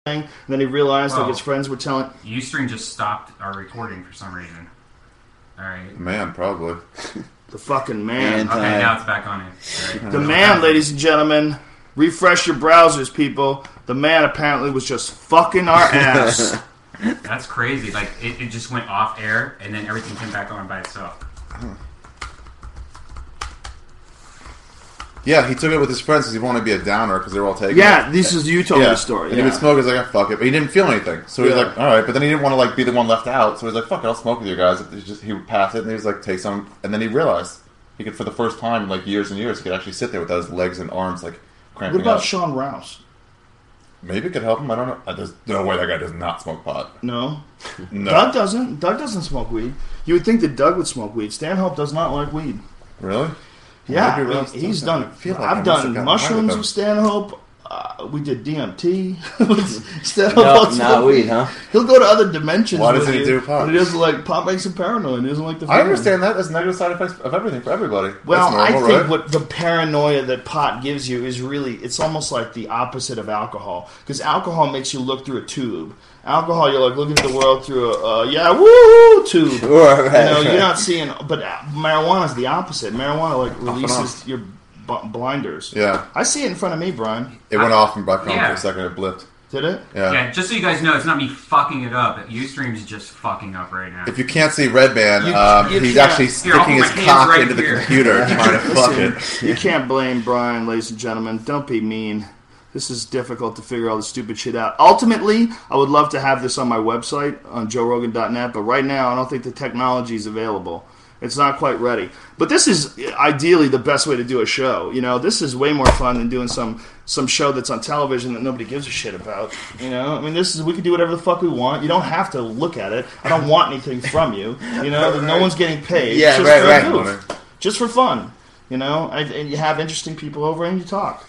And then he realized like his friends were telling. Ustream just stopped our recording for some reason. All right. Man, probably. The fucking man. Okay, now it's back on it. The man, ladies and gentlemen. Refresh your browsers, people. The man apparently was just fucking our ass. That's crazy. Like, it just went off air, and then everything came back on by itself. Yeah, he took it with his friends because he wanted to be a downer because they were all taking it. Yeah, this is you told me the story. And he would smoke. He's like, oh, fuck it. But he didn't feel anything. So he's like, all right. But then he didn't want to like be the one left out. So he's like, fuck it, I'll smoke with you guys. He would pass it, and he was like, take some. And then he realized he could, for the first time in like years and years, he could actually sit there without his legs and arms like cramping What about up. Sean Rouse? Maybe it could help him. I don't know. There's no way that guy does not smoke pot. No. No. Doug doesn't. Doug doesn't smoke weed. You would think that Doug would smoke weed. Stanhope does not like weed. Really? Yeah, Maybe he's done. I've done mushrooms with Stanhope. We did DMT with No, Stanhope. not weed, huh? He'll go to other dimensions. Why doesn't he do pot? He doesn't like pot. Makes him paranoid. He doesn't like the. I understand that. There's negative side effects of everything for everybody. Well, That's normal, I think right? what the paranoia that pot gives you is really, it's almost like the opposite of alcohol. Because alcohol makes you look through a tube. Alcohol, you're like looking at the world through a, woo tube. Sure, right, You know, you're not seeing, but marijuana is the opposite. Marijuana, like, releases your blinders. Yeah. I see it in front of me, Brian. It went off and back on for Yeah. a second. It blipped. Did it? Yeah. Just so you guys know, it's not me fucking it up. Ustream's just fucking up right now. If you can't see Redman, You he's can't. actually Here, I'll sticking put his my hands cock right into the here. computer trying to fuck it. You can't blame Brian, ladies and gentlemen. Don't be mean. This is difficult to figure all this stupid shit out. Ultimately, I would love to have this on my website, on joerogan.net, but right now I don't think the technology is available. It's not quite ready. But this is ideally the best way to do a show. You know, this is way more fun than doing some show that's on television that nobody gives a shit about. You know, I mean, we can do whatever the fuck we want. You don't have to look at it. I don't want anything from you. You know, no one's getting paid. Yeah, It's right. for a goof. Just for fun. You know, and you have interesting people over and you talk.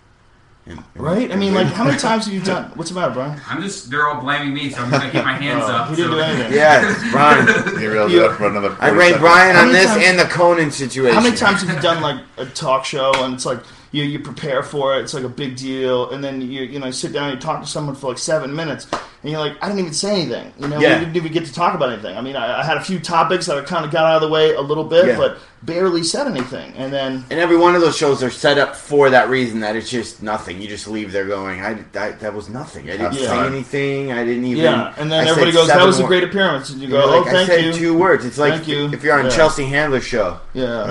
Right? I mean, like, how many times have you done... What's the matter, Brian? They're all blaming me, so I'm going to keep my hands up. He didn't do anything. Yeah, Brian. You realized that for another 40 I blame seconds. Brian How on many this times- and the Conan situation. How many times have you done, like, a talk show and it's like, you prepare for it, it's like a big deal, and then you sit down and you talk to someone for like 7 minutes, and you're like, I didn't even say anything. You know, Yeah. we didn't even get to talk about anything. I mean, I had a few topics that I kind of got out of the way a little bit, Yeah. but barely said anything. And then... And every one of those shows are set up for that reason, that it's just nothing. You just leave there going, that was nothing. I didn't Yeah. say anything. I didn't even... Yeah, and then I everybody said goes, that 7 was a wor- great appearance. And you go, You're oh, like, thank I said you. 2 words. It's like Thank you. if you're on Yeah. Chelsea Handler's show,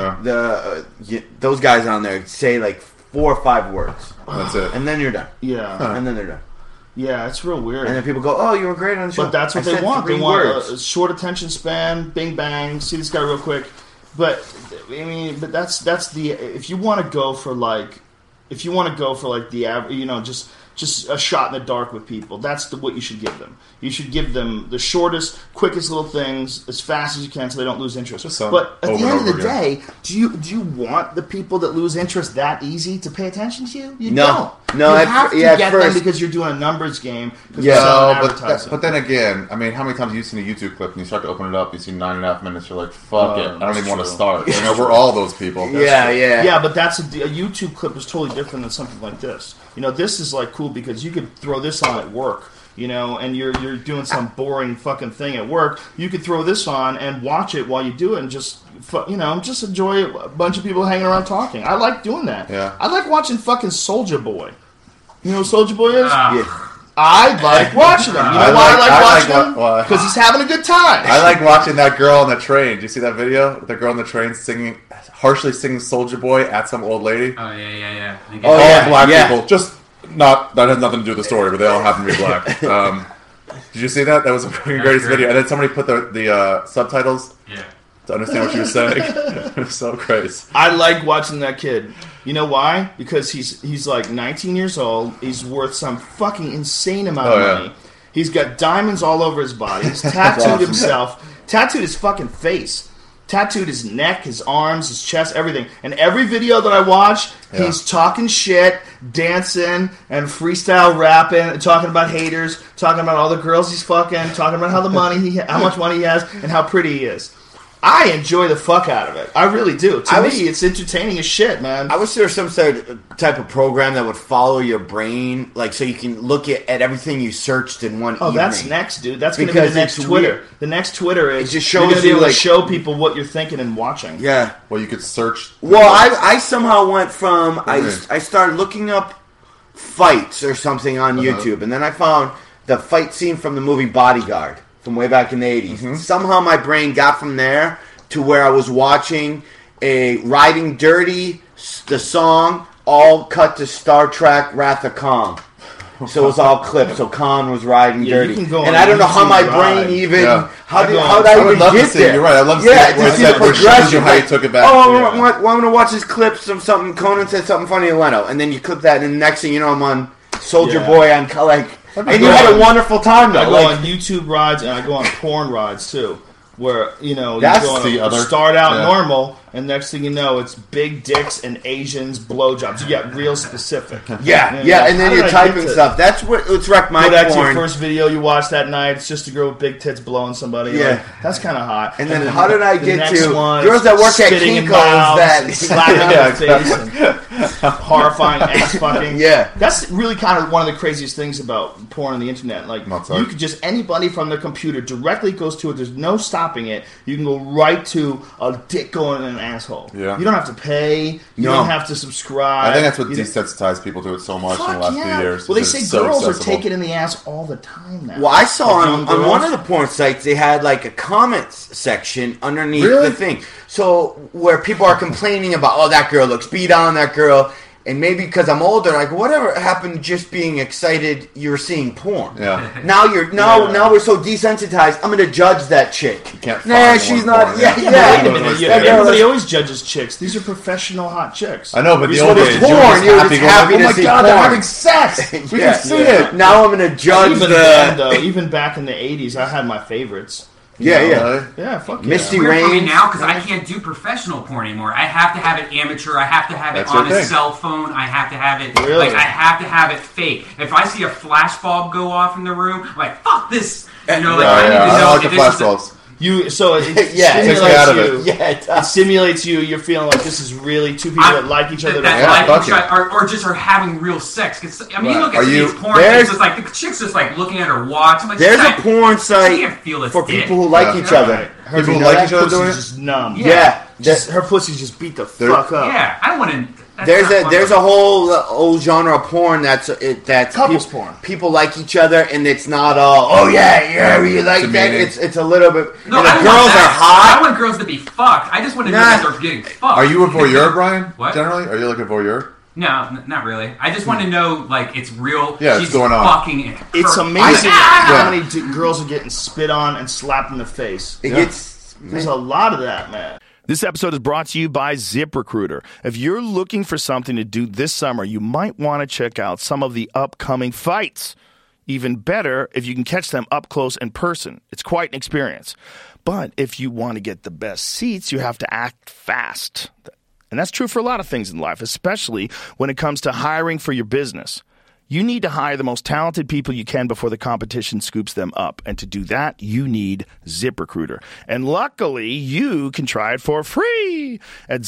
Yeah. those guys on there say like 4 or 5 words. That's it. And then you're done. Yeah. And then they're done. Yeah, it's real weird. And then people go, oh, you were great on the show. But that's what I they said want. 3 They want words. a short attention span, bing bang, see this guy real quick. But I mean, but that's the if you want to go for like the average, you know, just a shot in the dark with people. That's what you should give them. You should give them the shortest, quickest little things as fast as you can, so they don't lose interest. But at the end of the day, do you want the people that lose interest that easy to pay attention to you? You don't. No, you at have to at get first, them because you're doing a numbers game. Yeah. But then again, I mean, how many times have you seen a YouTube clip and you start to open it up, you see 9.5 minutes, you're like, fuck it, I don't even want to start. You know, we're all those people. Yeah, but that's a YouTube clip is totally different than something like this. You know, this is like cool because you could throw this on at work. You know, and you're doing some boring fucking thing at work. You could throw this on and watch it while you do it, and just enjoy a bunch of people hanging around talking. I like doing that. Yeah. I like watching fucking Soulja Boy. You know who Soulja Boy is? Yeah. I like watching him. You know why I like watching him? Because he's having a good time. I like watching that girl on the train. Do you see that video? The girl on the train harshly singing Soulja Boy at some old lady. Oh, yeah. All black people. Just that has nothing to do with the story, but they all happen to be black. Did you see that? That was the greatest video. And then somebody put the subtitles to understand what she was saying. It was so crazy. I like watching that kid. You know why? Because he's like 19 years old. He's worth some fucking insane amount of money. He's got diamonds all over his body. He's tattooed himself. Tattooed his fucking face. Tattooed his neck, his arms, his chest, everything. And every video that I watch, he's talking shit, dancing, and freestyle rapping, and talking about haters, talking about all the girls he's fucking, talking about how much money he has, and how pretty he is. I enjoy the fuck out of it. I really do. To me, it's entertaining as shit, man. I wish there was some type of program that would follow your brain, like so you can look at everything you searched in one evening. That's next, dude. That's going to be the next Twitter. Weird. The next Twitter is just you're shows going to be able you, to show people what you're thinking and watching. Yeah. Well, you could search. Well, I somehow went from I started looking up fights or something on YouTube, and then I found the fight scene from the movie Bodyguard from way back in the 80s. Mm-hmm. Somehow my brain got from there to where I was watching a Riding Dirty, the song, all cut to Star Trek Wrath of Khan. So it was all clips. So Khan was riding dirty, and I don't know how my brain even how did I even get there? You're right. I love to see the progression. How you took it back. I'm going to watch this clips of something. Conan said something funny to Leno, and then you clip that, and the next thing you know, I'm on Soldier Boy on like, and you had a wonderful time though. I go on YouTube rides and I go on porn rides too. Where, you start out normal, and next thing you know, it's big dicks and Asians, blowjobs. You get real specific. Yeah, and then you're typing stuff. That's what's wrecked my porn. That's your first video you watch that night. It's just a girl with big tits blowing somebody. Yeah. Like, that's kind of hot. And then how did I get to girls that work at Kinko's that slap on the face and horrifying ass fucking. Yeah. That's really kind of one of the craziest things about porn on the internet. Like, you could just, anybody from their computer directly goes to it. There's no stopping it. You can go right to a dick going in an asshole. Yeah. You don't have to pay. You don't have to subscribe. I think that's what desensitized people to it so much in the last few years. Well, they say girls are taken in the ass all the time now. Well, I saw on one of the porn sites they had like a comments section underneath the thing. So where people are complaining about, that girl looks beat on, that girl. And maybe because I'm older, like whatever happened to just being excited you were seeing porn. Yeah. Now we're so desensitized. I'm gonna judge that chick. You can't she's not. Porn, Everybody always judges chicks. These are professional hot chicks. I know, but the old days, porn. You're just happy to see porn. They're having sex. We can see it. Now I'm gonna judge even back in the 80s, I had my favorites. Yeah, fuck Misty Rain. Rain. For me now, because I can't do professional porn anymore. I have to have it amateur. I have to have it on a cell phone. I have to have it I have to have it fake. If I see a flashbulb go off in the room, I'm like, fuck this. I need to know I like the flashbulbs. It stimulates you. Yeah, it stimulates you. You're feeling like this is really two people that like each other. Or just are having real sex. I mean, you look at these porn. It's just like the chick's just like looking at her watch. I'm like, there's a porn site for people who like each other. People who like each other doing it. Just numb. Yeah, her pussy's just beat the fuck up. Yeah, I don't want to. There's a whole old genre of porn that's couples porn. People like each other, and it's not all you like that. It's a little bit. No, the girls are hot. I want girls to be fucked. I just want to know that they're getting fucked. Are you a voyeur, Brian? What? Generally, are you like a voyeur? No, not really. I just want to know, like, it's real. Yeah, she's it's going on. Fucking it's amazing how many girls are getting spit on and slapped in the face. There's a lot of that, man. This episode is brought to you by ZipRecruiter. If you're looking for something to do this summer, you might want to check out some of the upcoming fights. Even better if you can catch them up close in person. It's quite an experience. But if you want to get the best seats, you have to act fast. And that's true for a lot of things in life, especially when it comes to hiring for your business. You need to hire the most talented people you can before the competition scoops them up. And to do that, you need ZipRecruiter. And luckily, you can try it for free at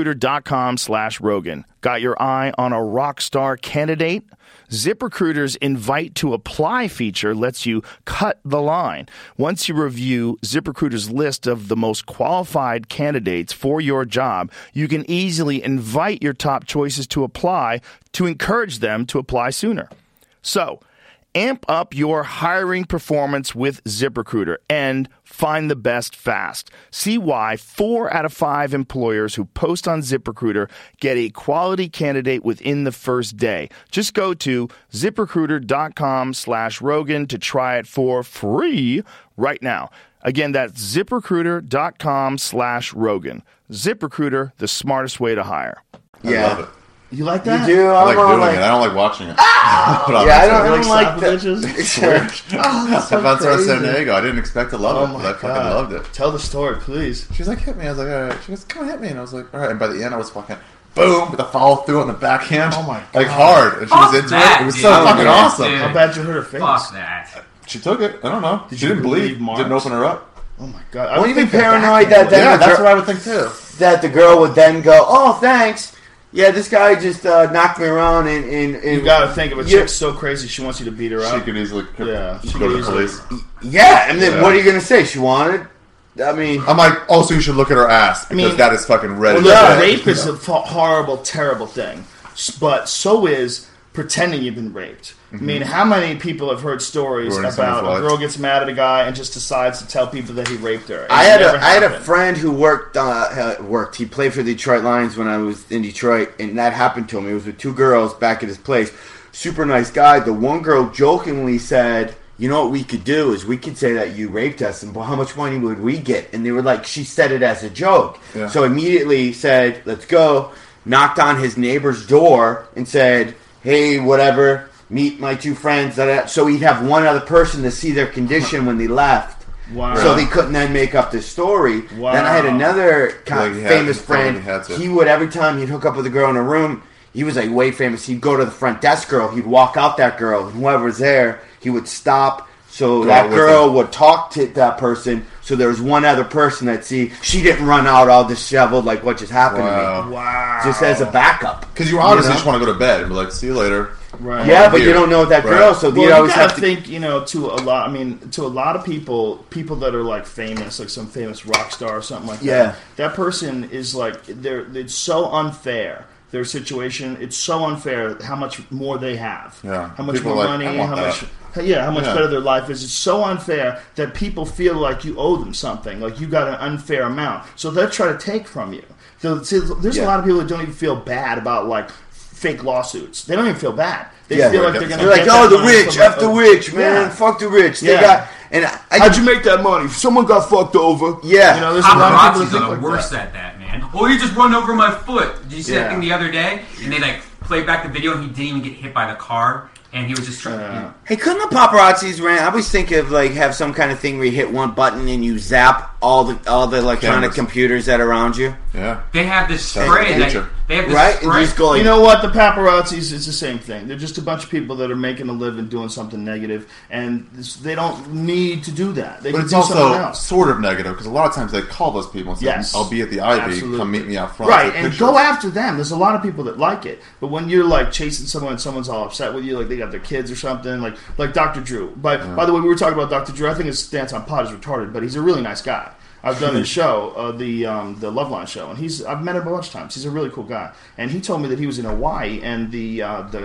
ZipRecruiter.com/Rogan. Got your eye on a rock star candidate? ZipRecruiter's Invite to Apply feature lets you cut the line. Once you review ZipRecruiter's list of the most qualified candidates for your job, you can easily invite your top choices to apply to encourage them to apply sooner. So, amp up your hiring performance with ZipRecruiter and find the best fast. See why 4 out of 5 employers who post on ZipRecruiter get a quality candidate within the first day. Just go to ZipRecruiter.com/Rogan to try it for free right now. Again, that's ZipRecruiter.com/Rogan. ZipRecruiter, the smartest way to hire. I love it. You like that? You do? I like doing it. I don't like watching it. I don't like that. It's weird. That's so San Diego. I didn't expect to love it, but I fucking loved it. Tell the story, please. She's like, hit me. I was like, all right. She goes, come on, hit me. And I was like, all right. And by the end, I was fucking boom with the follow through on the backhand. Oh my God. Like hard. And she was into it. It was so fucking awesome. How bad you hurt her face? Fuck that. She took it. I don't know. She didn't bleed. Marks? Didn't open her up. Oh my god! Wouldn't you be paranoid that? That's what I would think too. That the girl would then go, "Oh, thanks. Yeah, this guy just knocked me around." And you got to think if a chick's so crazy she wants you to beat her up. She could easily she go could to the police. Yeah, and then what are you going to say? She wanted. I mean, I'm like, also you should look at her ass because that is fucking red. Well, rape is a horrible, terrible thing, but so is pretending you've been raped. I mean, how many people have heard stories about a girl gets mad at a guy and just decides to tell people that he raped her? I had a friend who worked. He played for the Detroit Lions when I was in Detroit, and that happened to him. He was with two girls back at his place. Super nice guy. The one girl jokingly said, "You know what we could do is we could say that you raped us, and how much money would we get?" And they were like, she said it as a joke. Yeah. So immediately said, "Let's go." Knocked on his neighbor's door and said, "Hey, whatever. Meet my two friends." So he'd have one other person to see their condition when they left. Wow. So they couldn't then make up this story. Wow. Then I had another famous friend. He would, every time he'd hook up with a girl in a room, he was like way famous. He'd go to the front desk girl. He'd walk out that girl. And whoever was there, he would stop. So that girl would talk to that person. So there was one other person that she didn't run out all disheveled like what just happened to me. Wow. Just as a backup. Because you obviously just want to go to bed and be like, see you later. Right. Yeah, but you don't know that girl, so you always have to think. To a lot. I mean, to a lot of people that are like famous, like some famous rock star or something like that. Yeah. That person is like it's so unfair. Their situation, it's so unfair how much more they have. Yeah. How much more money, how much better their life is. It's so unfair that people feel like you owe them something, like you got an unfair amount. So they'll try to take from you. So, there's a lot of people that don't even feel bad about like fake lawsuits. They don't even feel bad. They feel like they're going to. They're like, "Oh, the rich, F the rich, man, fuck the rich." They got. And how'd you make that money? Someone got fucked over. Yeah, there's a lot of people that are the worst at that, man. Oh, you just run over my foot. Did you see that thing the other day? And they like played back the video, and he didn't even get hit by the car. And he was just trying. Hey, couldn't the paparazzis I always think of have some kind of thing where you hit one button and you zap all the electronic computers that are around you. Yeah, they have this spray they have this right. Spray. And you just go you know what? The paparazzis is the same thing. They're just a bunch of people that are making a living doing something negative, and they don't need to do that. They but can it's do also something else. sort of negative because a lot of times they call those people and say, yes. "I'll be at the Ivy. Absolutely. Come meet me out front." Right, and go after them. There's a lot of people that like it, but when you're like chasing someone and someone's all upset with you, like they got their kids or something, like Dr. Drew. But by the way, we were talking about Dr. Drew. I think his stance on pot is retarded, but he's a really nice guy. I've done his show, the Loveline show, and I've met him a bunch of times. He's a really cool guy, and he told me that he was in Hawaii, and the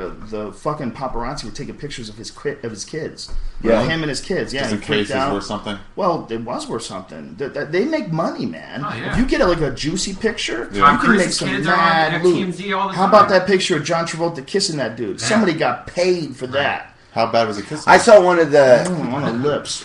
fucking paparazzi were taking pictures of his kids, him and his kids, just in case it's worth something. Well, it was worth something. They make money, man. Oh, yeah. If you get a juicy picture, you can make some mad loot. How about that picture of John Travolta kissing that dude? Yeah. Somebody got paid for that. How bad was the kissing? I saw one of the on the lips.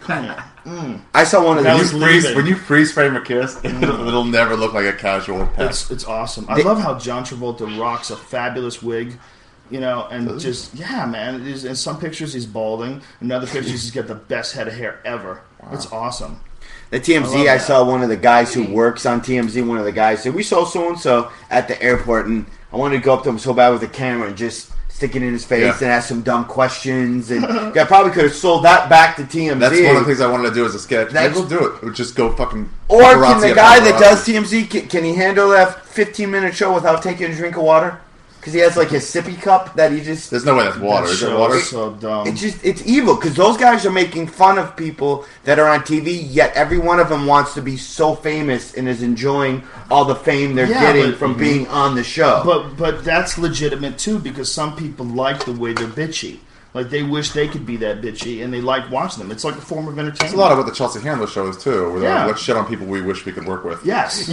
I saw one of the. When you freeze frame a kiss, it'll never look like a casual pet. It's awesome. I love how John Travolta rocks a fabulous wig. And man. In some pictures he's balding. In other pictures he's got the best head of hair ever. Wow. It's awesome. The TMZ, I saw one of the guys who works on TMZ. One of the guys said, "We saw so and so at the airport," and I wanted to go up to him so bad with the camera and just stick it in his face and ask some dumb questions. And I probably could have sold that back to TMZ. That's one of the things I wanted to do as a sketch. Maybe we'll do it. We'll just go fucking. Or can the guy that does TMZ, can he handle that 15-minute show without taking a drink of water? Because he has his sippy cup that he just... There's no way that's water. Is it water? It's so dumb. It's evil because those guys are making fun of people that are on TV, yet every one of them wants to be so famous and is enjoying all the fame they're getting from being on the show. But that's legitimate too because some people like the way they're bitchy. Like, they wish they could be that bitchy, and they like watching them. It's like a form of entertainment. It's a lot of what the Chelsea Handler show is, too. Where they're let's shit on people we wish we could work with. Yes.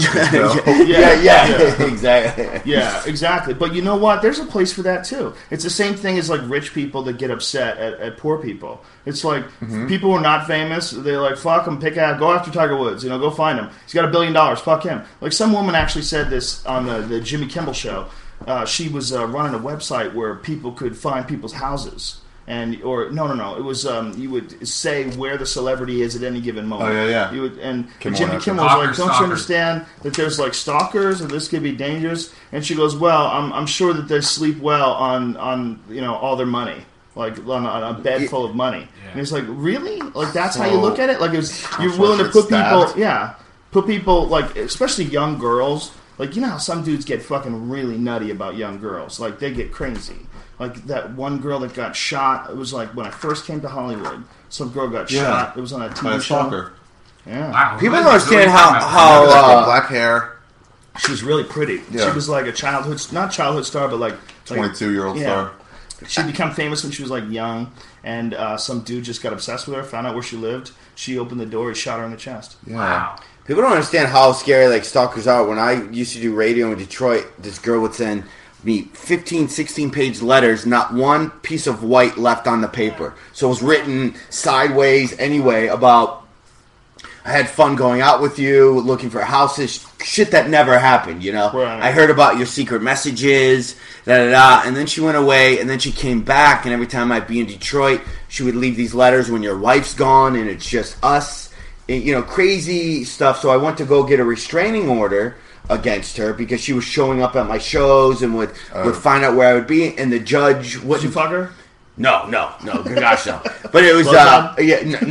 Exactly. Yeah, exactly. But you know what? There's a place for that, too. It's the same thing as, rich people that get upset at poor people. It's like, people who are not famous, they're like, fuck him, go after Tiger Woods, go find him. He's got $1 billion, fuck him. Like, some woman actually said this on the Jimmy Kimmel show. She was running a website where people could find people's houses. It was you would say where the celebrity is at any given moment. Oh yeah. You would, and Jimmy Kimmel was like, "Don't you understand that there's stalkers and this could be dangerous?" And she goes, "Well, I'm sure that they sleep well on all their money." like on a bed full of money. Yeah. And it's like, really? Like that's how you look at it? Like you're willing to put people, like especially young girls. Like, you know how some dudes get fucking really nutty about young girls. Like, they get crazy. Like, that one girl that got shot, it was like when I first came to Hollywood, some girl got shot. It was on a TV show. Stalker. Yeah. Wow. People don't understand how black hair. She was really pretty. Yeah. She was like a not childhood star, but like 22-year-old star. She'd become famous when she was like young, and some dude just got obsessed with her, found out where she lived. She opened the door, he shot her in the chest. Yeah. Wow. People don't understand how scary like stalkers are. When I used to do radio in Detroit, this girl would send me 15, 16-page letters, not one piece of white left on the paper. So it was written sideways anyway about, I had fun going out with you, looking for houses, shit that never happened, you know? Right. I heard about your secret messages, da-da-da, and then she went away, and then she came back, and every time I'd be in Detroit, she would leave these letters when your wife's gone, and it's just us. You know, crazy stuff. So I went to go get a restraining order against her because she was showing up at my shows and would find out where I would be. And the judge wouldn't. Did you fuck her? No, gosh, no. But it was nothing.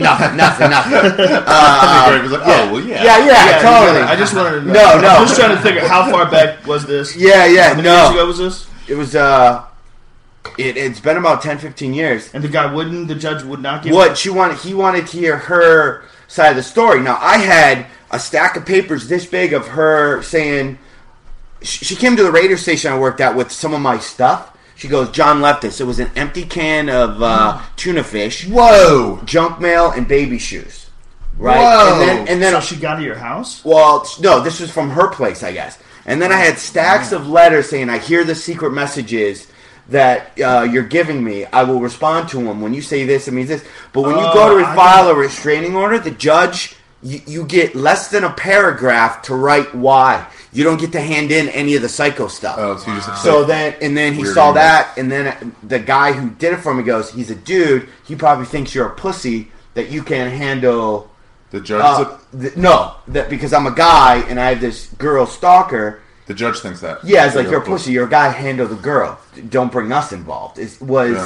Totally. I just wanted to know. No. I'm just trying to figure how far back was this? Yeah, How many years ago was this? It was it's been about 10, 15 years. And the judge would not give he wanted to hear her side of the story. Now, I had a stack of papers this big of her saying, she came to the radio station I worked at with some of my stuff. She goes, John left this. It was an empty can of tuna fish. Whoa! Junk mail and baby shoes. Right? Whoa! And then so she got to your house? Well, no, this was from her place, I guess. And then I had stacks of letters saying, I hear the secret messages that you're giving me. I will respond to them. When you say this, it means this. But when you go to file a restraining order, the judge, you get less than a paragraph to write why. You don't get to hand in any of the psycho stuff. Oh, so you just then he saw that, and then the guy who did it for me goes, he's a dude. He probably thinks you're a pussy that you can't handle. The judge. Because I'm a guy and I have this girl stalker. The judge thinks that. Yeah, it's like, you're a pussy. You're a guy, handle the girl. Don't bring us involved. His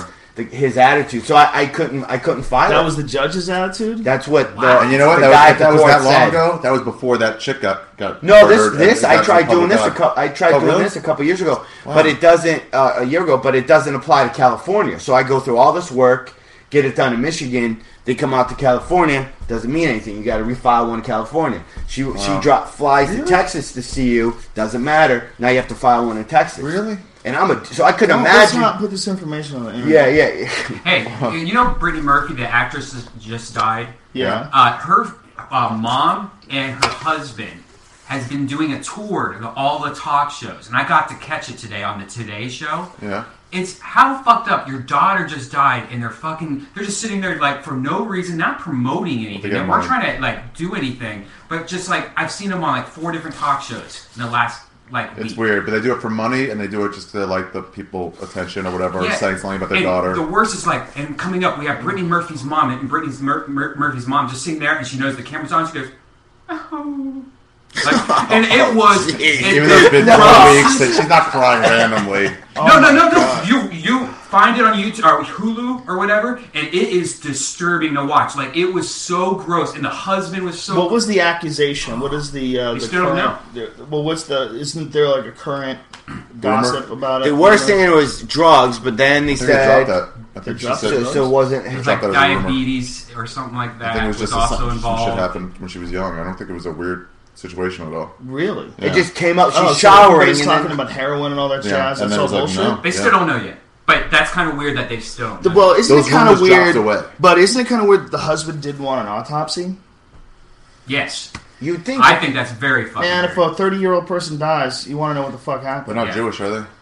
attitude. So I couldn't file it. That was the judge's attitude? That's what and you know what? That was that long ago? That was before that chick got No, this I tried doing this this a couple years ago. Wow. But it doesn't, a year ago, but it doesn't apply to California. So I go through all this work, get it done in Michigan. They come out to California, doesn't mean anything. You got to refile one in California. She flies to Texas to see you, doesn't matter. Now you have to file one in Texas. Really? And so I couldn't imagine. Let's not put this information on the internet. Yeah. Hey, you know Brittany Murphy, the actress that just died? Yeah. Her mom and her husband has been doing a tour to all the talk shows, and I got to catch it today on the Today Show. Yeah. It's how fucked up. Your daughter just died, and they're just sitting there like for no reason, not promoting anything. They weren't trying to like do anything, but just like I've seen them on like 4 different talk shows in the last week. It's weird, but they do it for money, and they do it just to like the people attention or whatever, or saying something about their daughter. The worst is like, and coming up, we have Brittany Murphy's mom, and Brittany Murphy's mom just sitting there, and she knows the camera's on. She goes, oh. Like, and it was even though it's been 4 weeks, she's not crying randomly. No. You find it on YouTube or Hulu or whatever, and it is disturbing to watch. Like it was so gross, and the husband was so. What was the accusation? What is the? We still don't know. Well, isn't there like a current gossip about it? They were saying it was drugs, but then they said that. I think she said so. It wasn't. It was like diabetes or something like that. I think it was just also involved. Some shit happened when she was young. I don't think it was a weird situation at all. Really? Yeah. It just came up. She's showering. He's talking about heroin and all that jazz. And that's all bullshit. No. They still don't know yet. But that's kind of weird that they still don't know. Well, isn't it kind of weird? But isn't it kind of weird that the husband didn't want an autopsy? Yes. You'd think. I think that's very fucking weird. And if a 30-year-old person dies, you want to know what the fuck happened. They're not Jewish, are they?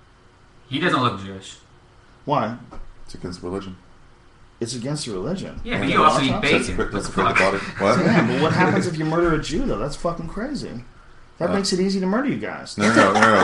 He doesn't look Jewish. Why? It's against religion. It's against the religion. Yeah, but you also eat bacon. That's a body. What? Yeah, but what happens if you murder a Jew, though? That's fucking crazy. That makes it easy to murder you guys. No. No.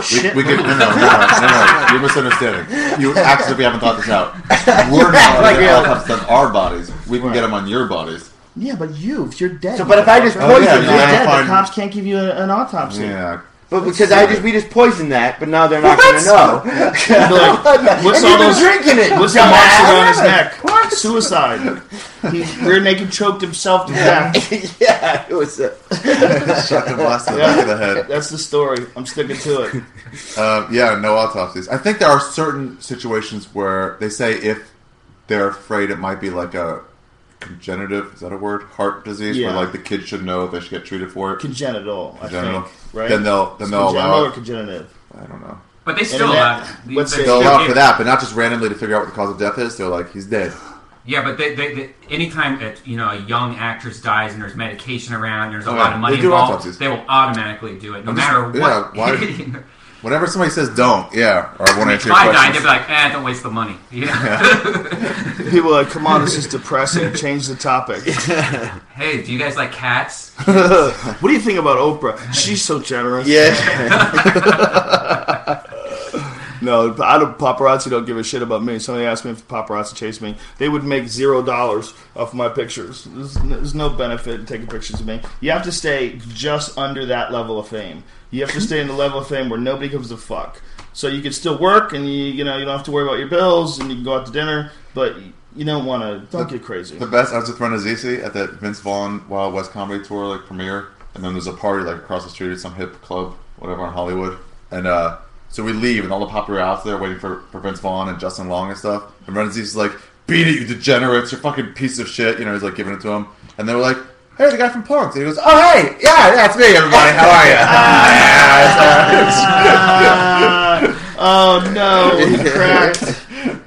You're misunderstanding. You absolutely haven't thought this out. We're not going to get autopsies on our bodies. We can get them on your bodies. Yeah, but if you're dead. So, but if I just poison you, you're dead. The cops can't give you an autopsy. Yeah. But because we just poisoned that, but now they're not going to know. What's all those drinking it? What's the marks around his neck? What? Suicide. He rear naked choked himself to death. Yeah, it was. Shotgun blast in the back of the head. That's the story. I'm sticking to it. No autopsies. I think there are certain situations where they say if they're afraid it might be like a congenitive, is that a word? Heart disease, where like the kid should know they should get treated for it. Congenital, I think. Right? Then they'll allow it. Or congenitive? I don't know. But they still allow. They'll allow for that, but not just randomly to figure out what the cause of death is. They're like, he's dead. Yeah, but they anytime a young actress dies and there's medication around, there's a lot of money involved, they will automatically do it, no matter what. Yeah, why? Whenever somebody says don't, or I want to answer your question. If I die, they'll be like, don't waste the money. Yeah. People are like, come on, this is depressing. Change the topic. Hey, do you guys like cats? What do you think about Oprah? She's so generous. Yeah. No, paparazzi don't give a shit about me. Somebody asked me if paparazzi chased me. They would make $0 off my pictures. There's no benefit in taking pictures of me. You have to stay just under that level of fame. You have to stay in the level of fame where nobody gives a fuck. So you can still work, and you don't have to worry about your bills, and you can go out to dinner, but you don't get crazy. The best, I was with Ren Azizi at that Vince Vaughn Wild West Comedy Tour premiere, and then there's a party across the street at some hip club, whatever, in Hollywood, and so we leave, and all the popular out there waiting for Vince Vaughn and Justin Long and stuff, and Ren Azizi's like, beat it, you degenerates, you fucking piece of shit, he's like giving it to him, and they were like, hey, the guy from Punks. And he goes, oh, hey, yeah, that's me, everybody. How are you? Oh, no, he cracked.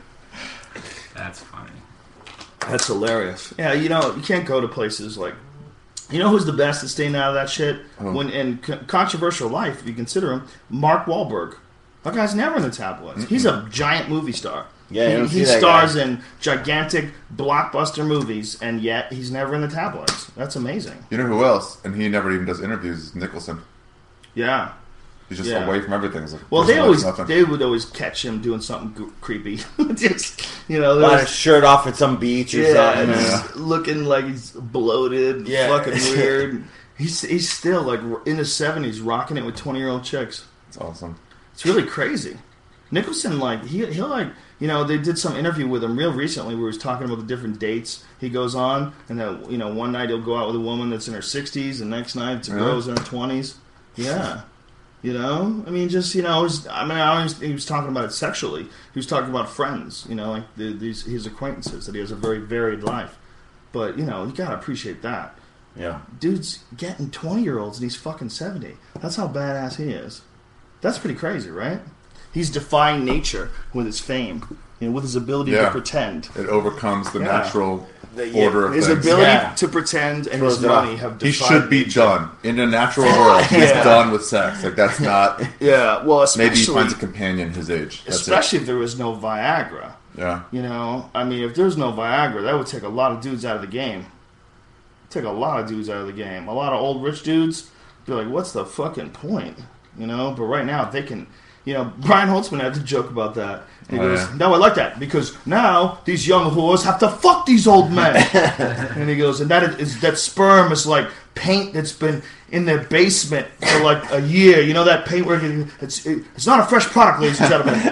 That's funny. That's hilarious. Yeah, you can't go to places like... who's the best at staying out of that shit? In controversial life, if you consider him, Mark Wahlberg. That guy's never in the tabloids. He's a giant movie star. Yeah, he stars in gigantic blockbuster movies, and yet he's never in the tabloids. That's amazing. You know who else? And he never even does interviews. Is Nicholson. Yeah, he's just away from everything. They would always catch him doing something creepy. Just a shirt off at some beach or something. Looking like he's bloated, fucking weird. He's still like in his 70s, rocking it with 20-year-old chicks. That's awesome. It's really crazy. Nicholson, they did some interview with him real recently where he was talking about the different dates he goes on, and that, one night he'll go out with a woman that's in her 60s, and the next night it's a girl who's in her 20s. Yeah. He was talking about it sexually. He was talking about friends, his acquaintances, that he has a very varied life. But, you gotta appreciate that. Yeah. Dude's getting 20-year-olds and he's fucking 70. That's how badass he is. That's pretty crazy, right? He's defying nature with his fame, with his ability to pretend. It overcomes the natural order of his things. His ability to pretend and his money have defied He should be nature. done. In a natural world, he's done with sex. That's not... Yeah, well, especially... Maybe he finds a companion his age. Especially if there was no Viagra. Yeah. If there's no Viagra, that would take a lot of dudes out of the game. A lot of old rich dudes be like, what's the fucking point? But right now, they can... Brian Holtzman had to joke about that. He goes, no, I like that, because now these young whores have to fuck these old men. And he goes, and that sperm is like paint that's been in their basement for like a year. That paint it's not a fresh product, ladies and gentlemen.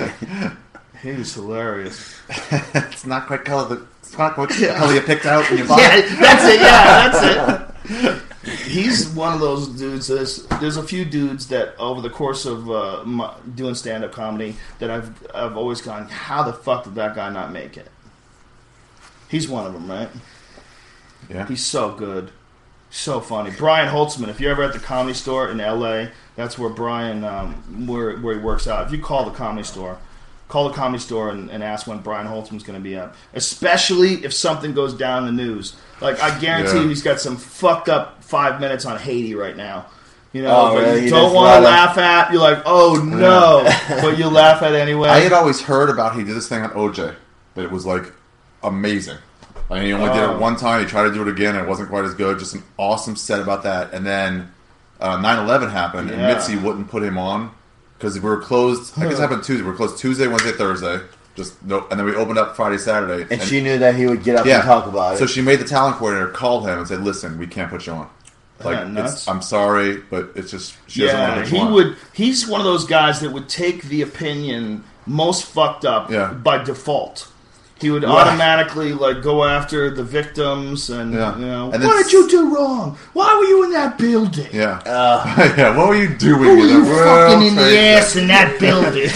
He's hilarious. It's not quite color you picked out in your body. Yeah, that's it. He's one of those dudes. There's a few dudes that over the course of doing stand-up comedy that I've always gone, how the fuck did that guy not make it? He's one of them, right? Yeah. He's so good. So funny. Brian Holtzman, if you're ever at the Comedy Store in L.A., that's where Brian, where he works out. If you call the Comedy Store and ask when Brian Holtzman's going to be up. Especially if something goes down in the news. Like, I guarantee you he's got some fucked up 5 minutes on Haiti right now. You don't want to laugh at. You're like, oh no. But you laugh at anyway. I had always heard about he did this thing on OJ. That it was, amazing. He only did it one time. He tried to do it again, and it wasn't quite as good. Just an awesome set about that. And then 9/11 happened, and Mitzi wouldn't put him on. Because we were closed, I guess it happened Tuesday. We were closed Tuesday, Wednesday, Thursday. And then we opened up Friday, Saturday. And she knew that he would get up and talk about it. So she made the talent coordinator call him and said, listen, we can't put you on. Like, I'm sorry, but it's just she doesn't want to he would. He's one of those guys that would take the opinion most fucked up by default. He would automatically go after the victims and you know, and what did you do wrong? Why were you in that building? Yeah, what were you doing? What were you fucking in the ass in that building?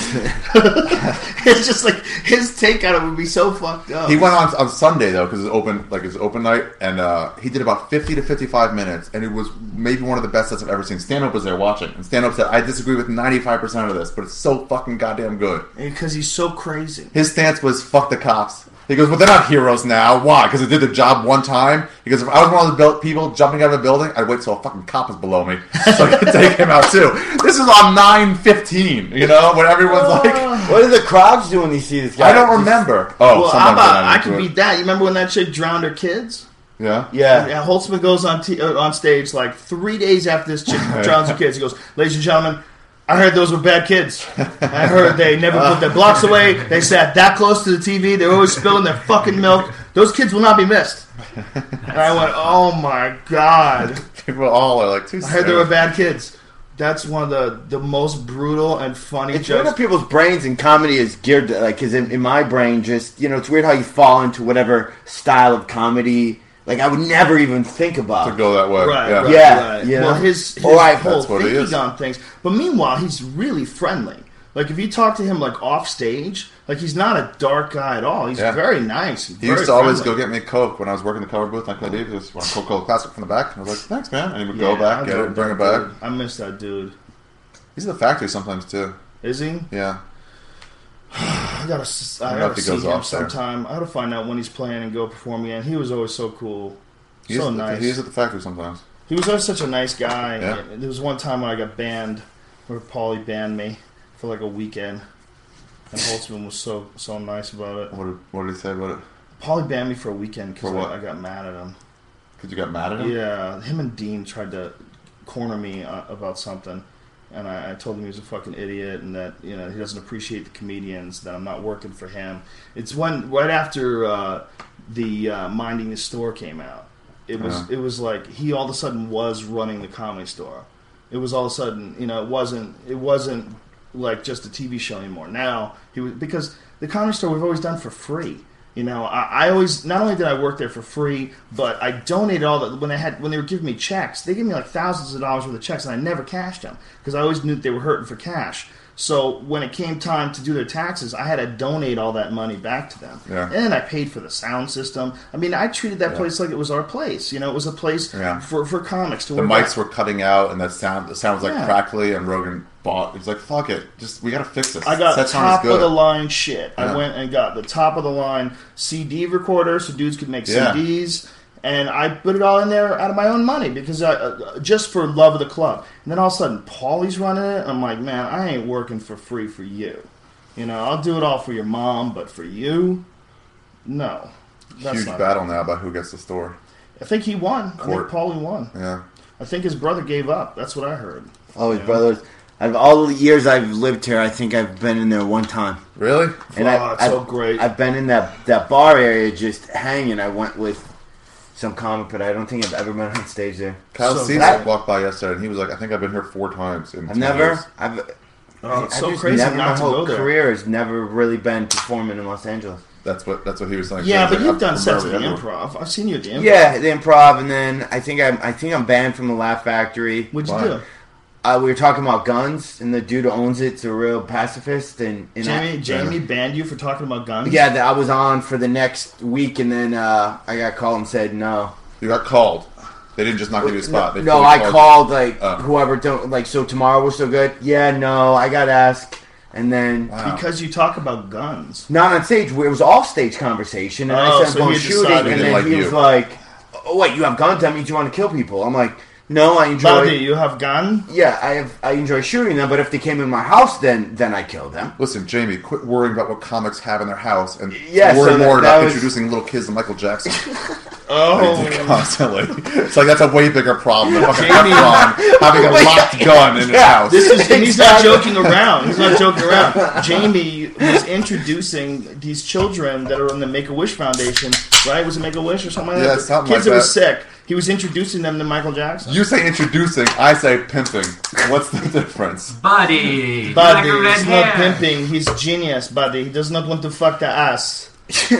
It's just like his take on it would be so fucked up. He went on Sunday though because it's open night, and he did about 50 to 55 minutes, and it was maybe one of the best sets I've ever seen. Stand Up was there watching, and Stand Up said, "I disagree with 95% of this, but it's so fucking goddamn good." Because he's so crazy. His stance was "fuck the cops." He goes, "Well, they're not heroes now. Why? Because they did their job one time." He goes, "If I was one of those people jumping out of a building, I'd wait till a fucking cop was below me so I could take him out too." This is on 9:15, you know, when everyone's like, "What do the crowds do when they see this guy?" I don't remember. Oh, well, how about I can beat that? You remember when that chick drowned her kids? Yeah. And Holtzman goes on stage 3 days after this chick drowns her kids. He goes, "Ladies and gentlemen, I heard those were bad kids. I heard they never put their blocks away. They sat that close to the TV. They were always spilling their fucking milk. Those kids will not be missed." And I went, "Oh my god!" People all are too. I heard they were bad kids. That's one of the most brutal and funny jokes. It's weird how people's brains and comedy is geared to, because in my brain, just, it's weird how you fall into whatever style of comedy. I would never even think about to go that way. Right. Yeah. Well, his whole thinking on things. But meanwhile, he's really friendly. If you talk to him off stage, he's not a dark guy at all. He's very nice. He used to always go get me Coke when I was working the cover booth. He just want Coca-Cola Classic from the back. I was like, "Thanks, man." And he would go back, get it, bring it back. I miss that dude. He's at the factory sometimes too. Is he? Yeah. I gotta see him sometime. I gotta find out when he's playing and go perform again. He was always so cool, so nice. He's at the factory sometimes. He was always such a nice guy. Yeah. There was one time when I got banned, where Paulie banned me for a weekend, and Holtzman was so nice about it. What did he say about it? Paulie banned me for a weekend because I got mad at him. Because you got mad at him? Yeah, him and Dean tried to corner me about something. And I told him he was a fucking idiot and that he doesn't appreciate the comedians, that I'm not working for him. It's right after the Minding the Store came out. It was like he all of a sudden was running the Comedy Store. It was all of a sudden, it wasn't like just a TV show anymore. Now he was, because the Comedy Store we've always done for free. I always, not only did I work there for free, but I donated all that when they were giving me checks. They gave me thousands of dollars worth of checks, and I never cashed them because I always knew that they were hurting for cash. So when it came time to do their taxes, I had to donate all that money back to them. Yeah. And I paid for the sound system. I mean, I treated that place like it was our place. It was a place for comics to work. The mics were cutting out, and the sound was crackly, and Rogan bought. He's like, "Fuck it, we gotta fix this." I got top of the line shit. Yeah. I went and got the top of the line CD recorder so dudes could make CDs. And I put it all in there out of my own money because just for love of the club. And then all of a sudden, Paulie's running it. I'm like, man, I ain't working for free for you. I'll do it all for your mom, but for you, no. Huge battle now about who gets the store. I think he won. I think Paulie won. Yeah. I think his brother gave up. That's what I heard. Oh, his brothers. Out of all the years I've lived here, I think I've been in there one time. Really? And it's so great. I've been in that bar area just hanging. I went with some comic, but I don't think I've ever been on stage there. Kyle Cease walked by yesterday, and he was like, "I think I've been here 4 times in 10 years." It's so crazy not to go there. My whole career has never really been performing in Los Angeles. That's what he was saying. Yeah, but you've done sets at the Improv. I've seen you at the Improv. Yeah, the Improv, and then I think I'm banned from the Laugh Factory. What'd you do? We were talking about guns, and the dude who owns it's a real pacifist. And Jamie banned you for talking about guns? Yeah, I was on for the next week, and then I got called and said no. You got called? They didn't just not give you a spot? No, I called, whoever, so tomorrow we're so good? Yeah, no, I got asked. And then... Wow. Because you talk about guns. Not on stage. It was off-stage conversation, and I said I'm going shooting, and then he was like, "Oh, wait, you have guns? That means you want to kill people." I'm like... No, I enjoy. Bobby, you have gun? Yeah, I enjoy shooting them, but if they came in my house, then I kill them. Listen, Jamie, quit worrying about what comics have in their house and worry more about introducing little kids to Michael Jackson. Constantly. It's like that's a way bigger problem than fucking Efron having a locked gun in his house. He's not joking around. He's not joking around. Jamie was introducing these children that are in the Make-A-Wish Foundation, right? Was it Make-A-Wish or something like that? Something Kids like that were sick. He was introducing them to Michael Jackson. You say introducing, I say pimping. What's the difference? Buddy, he's not pimping. He's genius, buddy. He does not want to fuck the ass.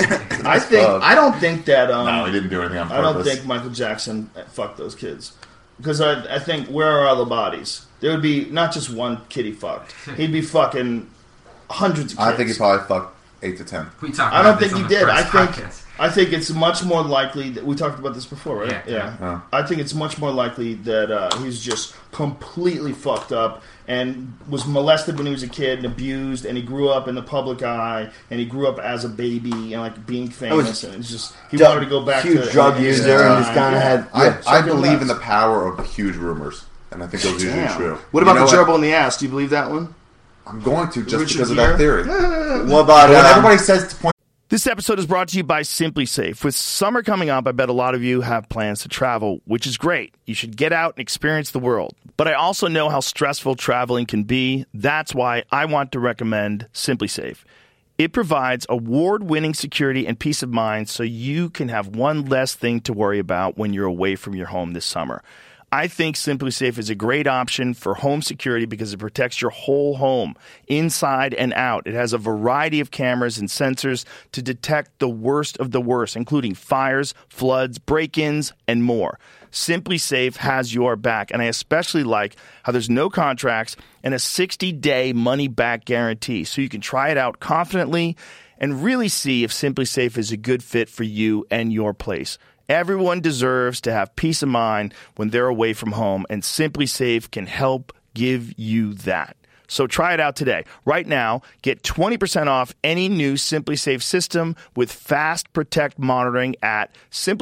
I don't think that. No, he didn't do anything on purpose. I don't think Michael Jackson fucked those kids because I think where are all the bodies? There would be not just one kid he fucked. He'd be fucking hundreds of kids. I think he probably fucked 8 to 10. I don't think he did. I think it's much more likely that we talked about this before, right? Yeah. I think it's much more likely that he's just completely fucked up and was molested when he was a kid and abused, and he grew up in the public eye, and he grew up as a baby and like being famous, and it's just he wanted to go back to huge drug user and just kind of had. I believe in the power of huge rumors, and I think those are usually true. What about the gerbil in the ass? Do you believe that one? I'm going to just because of that theory. What about when everybody says to point? This episode is brought to you by Simply Safe. With summer coming up, I bet a lot of you have plans to travel, which is great. You should get out and experience the world. But I also know how stressful traveling can be. That's why I want to recommend Simply Safe. It provides award-winning security and peace of mind so you can have one less thing to worry about when you're away from your home this summer. I think Simply Safe is a great option for home security because it protects your whole home, inside and out. It has a variety of cameras and sensors to detect the worst of the worst, including fires, floods, break-ins, and more. Simply Safe has your back, and I especially like how there's no contracts and a 60-day money-back guarantee, so you can try it out confidently and really see if Simply Safe is a good fit for you and your place. Everyone deserves to have peace of mind when they're away from home, and Simply Safe can help give you that. So try it out today. Right now, get 20% off any new Simply Safe system with Fast Protect monitoring at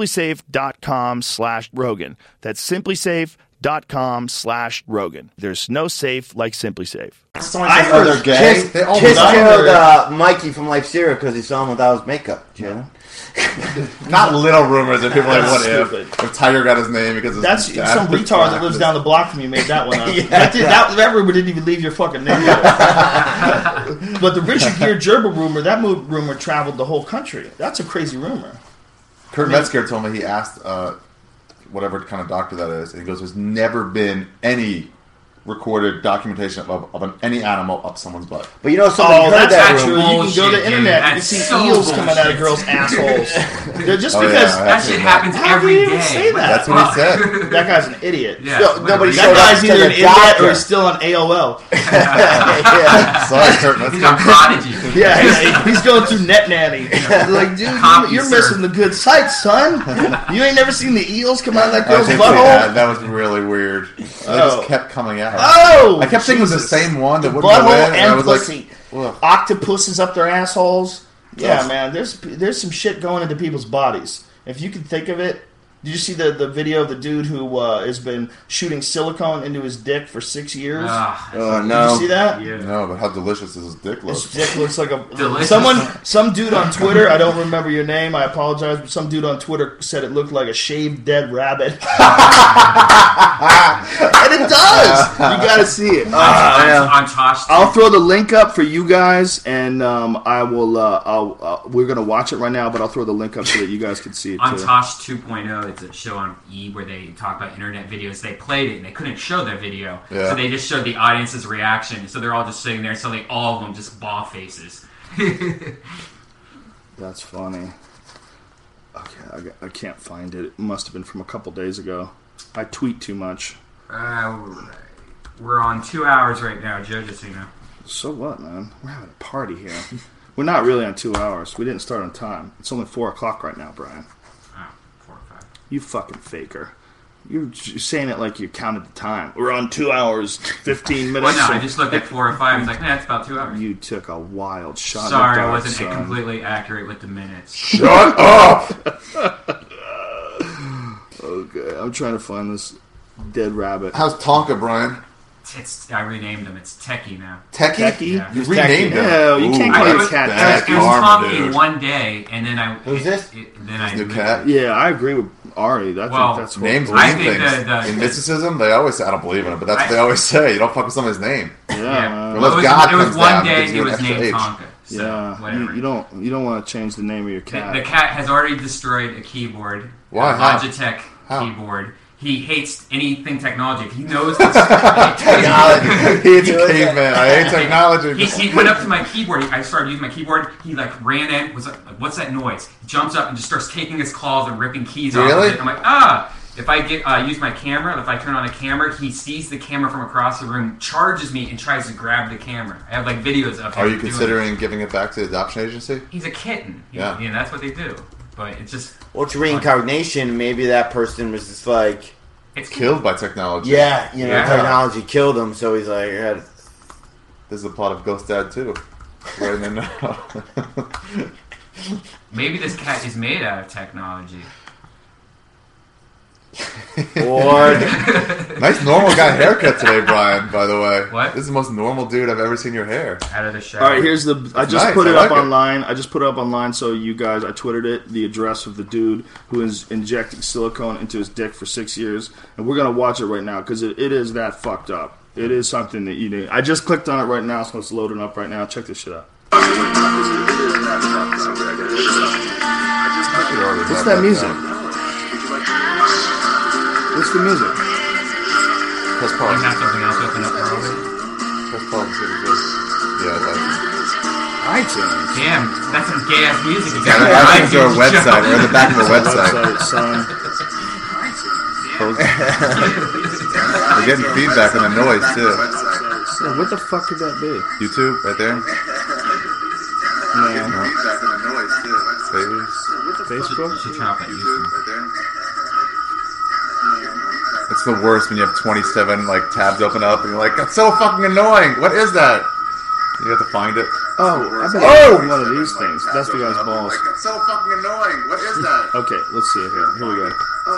simplysafe.com/Rogan. That's simplysafe.com/Rogan. There's no safe like Simply Safe. I heard Kiss killed Mikey from Life Zero because he saw him without his makeup. Jalen. Not little rumors that people are like, what if Tiger got his name because that's some retard that lives down the block from you made that one up. That rumor didn't even leave your fucking name. But the Richard Gere gerbil rumor, that rumor traveled the whole country. That's a crazy rumor. Kurt Metzger told me he asked whatever kind of doctor that is, and he goes, "There's never been any recorded documentation of any animal up someone's butt." But you know, somebody heard that rumor. You can go to the internet and you see eels coming out of girls' assholes. Just because that shit happens every day. Say that? That's what he said. That guy's an idiot. Yeah. Nobody. That guy's either an idiot or he's still on AOL. Sorry, Kurt Metzger. He's on Prodigy. Yeah, he's going through Net Nanny. Like, dude, you're missing the good sights, son. You ain't never seen the eels come out of that girl's butthole? That was really weird. They just kept coming out. Oh! I kept thinking it was the same one that wouldn't go butthole in, and I was pussy. Like, octopuses up their assholes. Yeah, Yes. man. There's some shit going into people's bodies. If you can think of it. Did you see the video of the dude who has been shooting silicone into his dick for 6 years? Oh no! Did you see that? Yeah. no, but how delicious does his dick look? His dick looks like a Delicious. some dude on Twitter. I don't remember your name. I apologize. But some dude on Twitter said it looked like a shaved dead rabbit, and it does. You got to see it. I'm Tosh. I'll throw the link up for you guys, and I will. We're gonna watch it right now, but I'll throw the link up so that you guys can see it On too. Tosh 2.0, it's a show on E! Where they talk about internet videos. They played it and they couldn't show their video, so they just showed the audience's reaction. So they're all just sitting there, so all of them just ball faces. That's funny. Okay, I can't find it. It must have been from a couple days ago. I tweet too much. We're on 2 hours right now, Joe. Just so you know. So what, man? We're having a party here. We're not really on 2 hours. We didn't start on time. It's only 4 o'clock right now, Brian. 4 or 5. You fucking faker. You're saying it like you counted the time. We're on 2 hours, 15 minutes. Well, no, I just looked at 4 or 5. It's like, it's about 2 hours. You took a wild shot. Sorry, I wasn't completely accurate with the minutes. Shut up! Okay, I'm trying to find this dead rabbit. How's Tonka, Brian? I renamed him. It's Techie now. Techie? Yeah. You renamed him. No, you can't call your cat It was Tommy one day, and then Who's this? New cat? Yeah, I agree with Ari. Think that's names horrible. mean things. In mysticism, they always say, I don't believe in it, but that's what they always say. You don't fuck with somebody's name. Yeah. It was one day he was named Tonka. So, yeah, you don't want to change the name of your cat. The cat has already destroyed a keyboard. Why? A Logitech keyboard. He hates anything technology. If he knows it's technology, he's a caveman. I hate technology. He went up to my keyboard. I started using my keyboard. He ran in. Was like, "What's that noise?" He jumps up and just starts taking his claws and ripping keys off of it. I'm like, If I use my camera, if I turn on a camera, he sees the camera from across the room, charges me, and tries to grab the camera. I have videos of him. Are you considering giving it back to the adoption agency? He's a kitten. Yeah, that's what they do. But it's just... Well, it's reincarnation. Maybe that person was just like... It's killed by technology. Yeah, technology killed him, so he's like... This is the plot of Ghost Dad 2. Right in now. Maybe this cat is made out of technology. Nice normal guy haircut today, Brian, by the way. What? This is the most normal dude I've ever seen your hair. Out of the shower. Alright, here's the... I just put it up online. I just put it up online so you guys... I twittered it. The address of the dude who is injecting silicone into his dick for 6 years. And we're going to watch it right now because it is that fucked up. It is something that you need. I just clicked on it right now, so it's loading up right now. Check this shit out. What's that music? What's the music? Press pause. You have something else open up early? Press pause. Yeah, that's iTunes. Damn, that's some gay ass music. iTunes are a website. We're in the back of a website. We're getting feedback on the noise too. Yeah, what the fuck could that be? YouTube, right there. No. Feedback on the noise too. Baby. Facebook. YouTube, right there. It's the worst when you have 27 tabs open up and you're like, that's so fucking annoying. What is that? You have to find it. Oh, I bet it's one of these things. That's the guy's balls. Like, that's so fucking annoying. What is that? Okay, let's see it here. Here we go.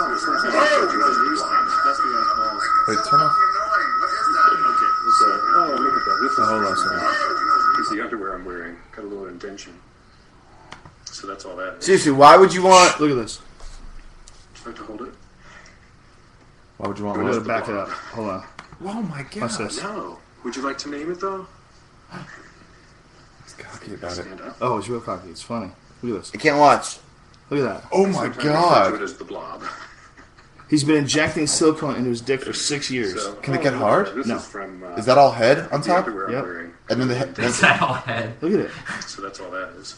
Wait, turn off. What is that? Okay, let's see. Oh, look at that. This is hold on a second. This is the underwear I'm wearing. Got a little indentation. So that's all that is. Seriously, why would you want... Look at this. Try to hold it. Why would you want We're one? going to back it up. Hold on. Oh my god. What's this? No. Would you like to name it, though? He's cocky about it. Stand up. Oh, it's real cocky. It's funny. Look at this. I can't watch. Look at that. Oh my Sometimes refer to it god. as the blob. He's been injecting silicone into his dick for 6 years. So, Can it get hard? This No. is from... Is that all head on the top? underwear I'm Yep. wearing. And then the head. Is that all head? Look at it. So that's all that is.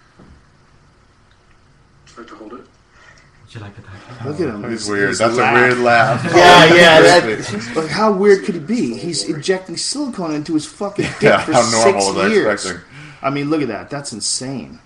Try to hold it. Would you like to touch Look at him. That is His- weird. his That's laugh. a weird laugh. Yeah, Like, how weird could it be? He's injecting silicone into his fucking dick Yeah, for how 6 normal was I years. expecting? I mean, look at that. That's insane.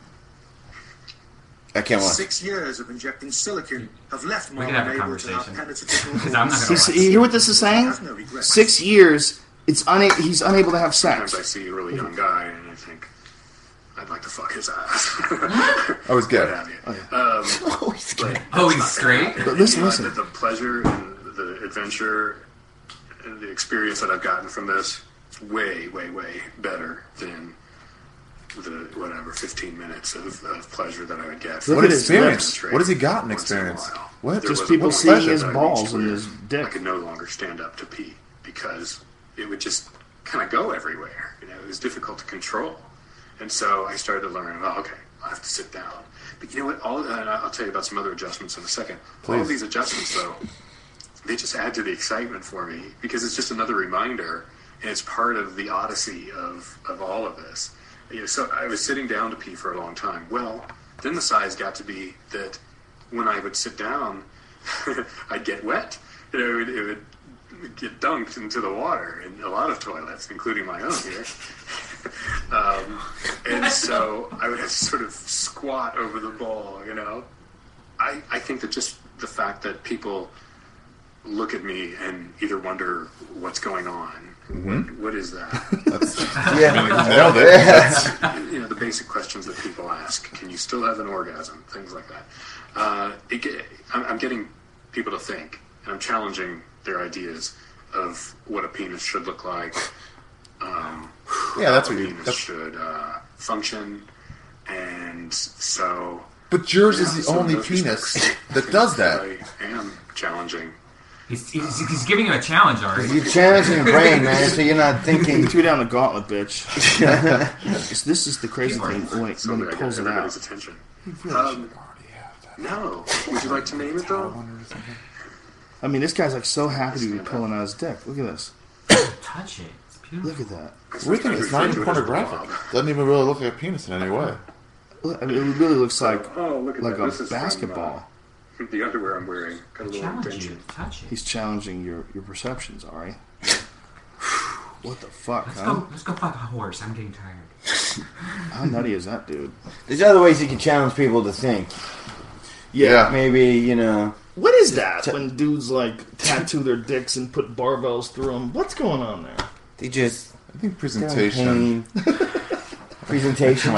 I can't watch. 6 years of injecting silicone have left We Mark can have a unable to have conversation. penetrative Because I'm not going to watch You hear what this is saying? has no regrets. 6 years. He's unable to have Sometimes I sex. see a really young guy and I think, I'd like to fuck his ass. I was good. What have you. Oh, he's But Oh, he's straight? But listen, listen. The pleasure and the adventure and the experience that I've gotten from this is way, way, way better than the 15 minutes of pleasure that I would get. Look What at his experience? lips. What has he gotten Once in a experience? while. What? There Just was people a seeing pleasure his that I balls reached and where his dick. I could no longer stand up to pee because it would just kind of go everywhere. It was difficult to control. And so I started to learn, okay, I have to sit down. But you know what? And I'll tell you about some other adjustments in a second. All of these adjustments, though, they just add to the excitement for me because it's just another reminder, and it's part of the odyssey of all of this. So I was sitting down to pee for a long time. Well, then the size got to be that when I would sit down, I'd get wet. It would get dunked into the water in a lot of toilets, including my own here. And so I would have to sort of squat over the bowl, I think that just the fact that people look at me and either wonder what's going on. What is that? Nailed it. The basic questions that people ask. Can you still have an orgasm? Things like that. I'm getting people to think, and I'm challenging their ideas. of what a penis should look like. That's how what a penis should function, and so. But yours is the only penis that does that. I am challenging. He's giving you a challenge, Ari. You're challenging your brain, man, so you're not thinking. You threw down the gauntlet, bitch. This is the crazy thing. When he pulls it out. Attention. No. Would you like to name it, though? I mean, this guy's like so happy to be pulling out his dick. Look at this. Touch it. It's beautiful. Look at that. We think it's not even pornographic. Doesn't even really look like a penis in any way. I mean, it really looks like look at like that. a This is basketball. From, the underwear I'm wearing. Got a little Challenge you. indention. Touch it. He's challenging your perceptions, Ari. What the fuck, Let's go fuck a horse. I'm getting tired. How nutty is that, dude? There's other ways you can challenge people to think. Yeah. Maybe, What is that when dudes like tattoo their dicks and put barbells through them? What's going on there? they just... I think presentation. Presentation.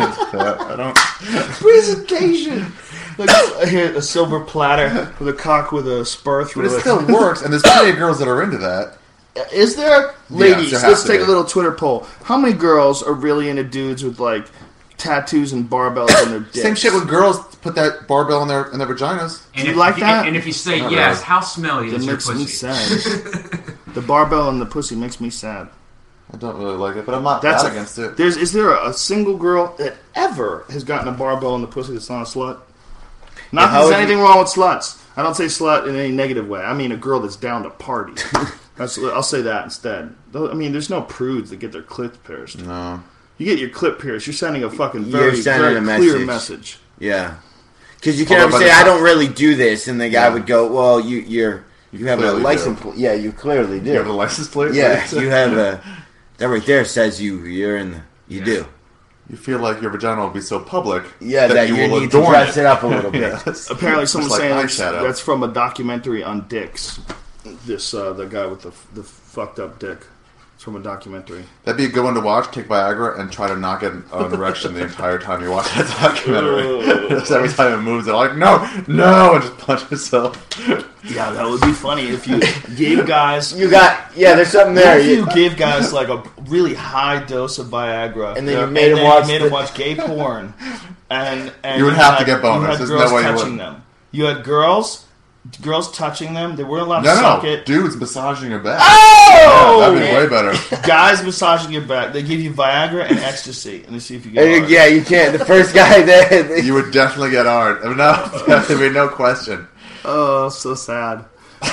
I don't. Presentation! Like a silver platter with a cock with a spur through But it still works, and there's plenty of girls that are into that. Is there? Ladies, there let's has to take be. a little Twitter poll. How many girls are really into dudes with like tattoos and barbells on their dicks? Same shit with girls put that barbell in their vaginas. And Do you like that? And if you say Not yes, really. how smelly It is your makes me pussy? sad. The barbell and the pussy makes me sad. I don't really like it, but I'm not That's bad against it. Is there a single girl that ever has gotten a barbell in the pussy that's not a slut? Not that there's anything wrong with sluts. I don't say slut in any negative way. I mean a girl that's down to party. I'll say that instead. I mean, there's no prudes that get their clips pierced. No. You get your clip pierced, you're sending a fucking You're very, sending very a clear message. message. Yeah. Because you can Although never by say, the I time- don't really do this, and the guy would go, well, you have a clearly license plate. Yeah, you clearly do. You have a license plate? Yeah, you have a... That right there says you're in the... You do. You feel like your vagina will be so public That you you will need to adorn dress it up a little bit. Yes. Apparently, someone's Just like saying eyeshadow. that's from a documentary on dicks. This the guy with the fucked up dick. It's from a documentary. That'd be a good one to watch. Take Viagra and try to not get an erection the entire time you watch that documentary. Just every time it moves, they're like, no, and just punch yourself. Yeah, that would be funny if you gave guys. There's something there. If you gave guys like a really high dose of Viagra, And then you made them watch gay porn, and You would have to get boners. You had There's girls no way you touching wouldn't. them. You had girls touching them. They weren't allowed to suck it. Dudes massaging your back. Oh, That'd be way better. Guys massaging your back. They give you Viagra and ecstasy, and they see if you get hard. Yeah, you can't. The first guy there... You would definitely get hard. No, there'd be no question. Oh, so sad.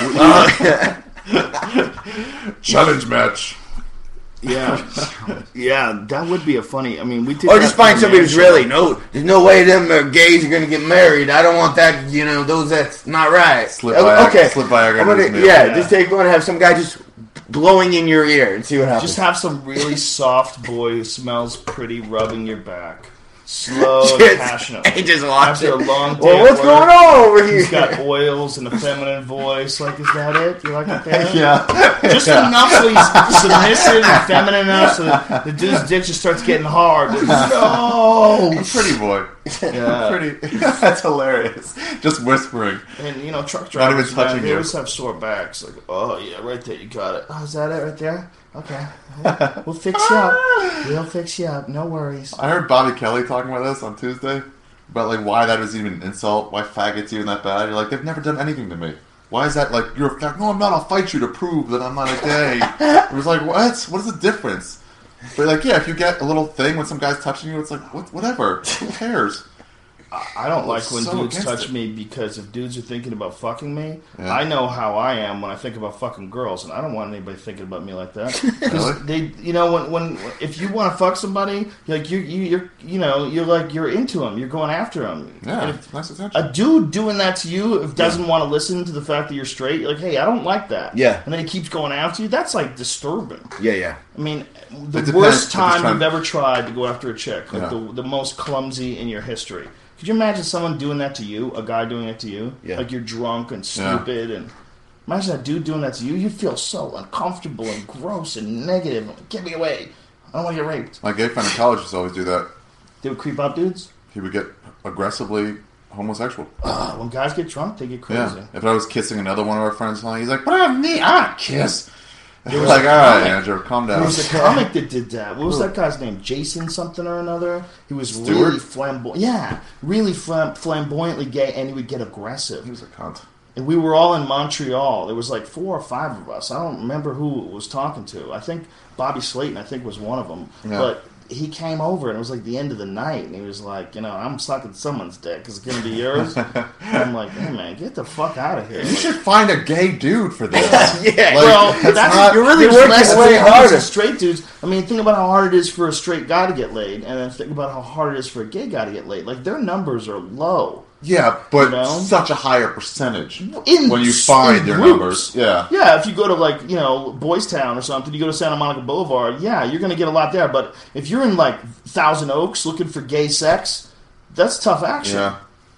Challenge match. Yeah, yeah, that would be a funny. I mean, we did. Or just find somebody who's really there's no way them gays are gonna get married. I don't want that. That's not right. Slip Viagra. Okay, Slip Viagra. Just take one and have some guy just blowing in your ear and see what happens. Just have some really soft boy who smells pretty rubbing your back. Slow and passionate. And just watch After a long day. Well, what's going on over here? He's got oils and a feminine voice. Like, is that it? You like it there? Yeah. Just enough so he's submissive and feminine enough so that the dude's dick just starts getting hard. No! Pretty boy. Yeah. Pretty. That's hilarious. Just whispering. And, truck Not drivers, even touching man, they you. always have sore backs. Like, oh, yeah, right there, you got it. Oh, is that it right there? Okay. We'll fix you up. We'll fix you up. No worries. I heard Bobby Kelly talking about this on Tuesday. About, why that was even an insult. Why faggots even that bad. You're like, they've never done anything to me. Why is that, you're a fag? No, I'm not. I'll fight you to prove that I'm not a gay. It was like, what? What is the difference? But, if you get a little thing when some guy's touching you, it's like, whatever. Who cares? I don't like when so dudes against touch it. me because if dudes are thinking about fucking me, Yeah. I know how I am when I think about fucking girls, and I don't want anybody thinking about me like that. Really? They, when if you want to fuck somebody, you're into them, you're going after them. Yeah, If nice attention. a dude doing that to you doesn't want to listen to the fact that you're straight, you're like, hey, I don't like that. Yeah. And then he keeps going after you. That's disturbing. Yeah. I mean, the It depends worst if time it's trying- you've ever tried to go after a chick, Yeah. the most clumsy in your history. Could you imagine someone doing that to you, a guy doing it to you? Yeah. Like you're drunk and stupid, and imagine that dude doing that to you. You feel so uncomfortable and gross and negative. Get me away. I don't want to get raped. My gay friend in college used to always do that. They would creep up dudes? He would get aggressively homosexual. When guys get drunk, they get crazy. Yeah. If I was kissing another one of our friends, he's like, "But I'm me. I don't kiss." It was like, all right, Andrew, calm down. There was a comic that did that. What was that guy's name? Jason something or another? He was really flamboyant. Yeah, really flamboyantly gay, and he would get aggressive. He was a cunt. And we were all in Montreal. There was like 4 or 5 of us. I don't remember who it was talking to. I think Bobby Slayton, was one of them. Yeah. But he came over, and it was like the end of the night, and he was like, I'm sucking someone's dick. Is it going to be yours? And I'm like, hey, man, get the fuck out of here. You should find a gay dude for this. Yeah. You're really working way harder. Straight dudes. I mean, think about how hard it is for a straight guy to get laid, and then think about how hard it is for a gay guy to get laid. Like, their numbers are low. Yeah, but such a higher percentage when you find their numbers. Yeah. Yeah, if you go to, Boys Town or something, you go to Santa Monica Boulevard, you're going to get a lot there. But if you're in, Thousand Oaks looking for gay sex, that's tough action. Yeah.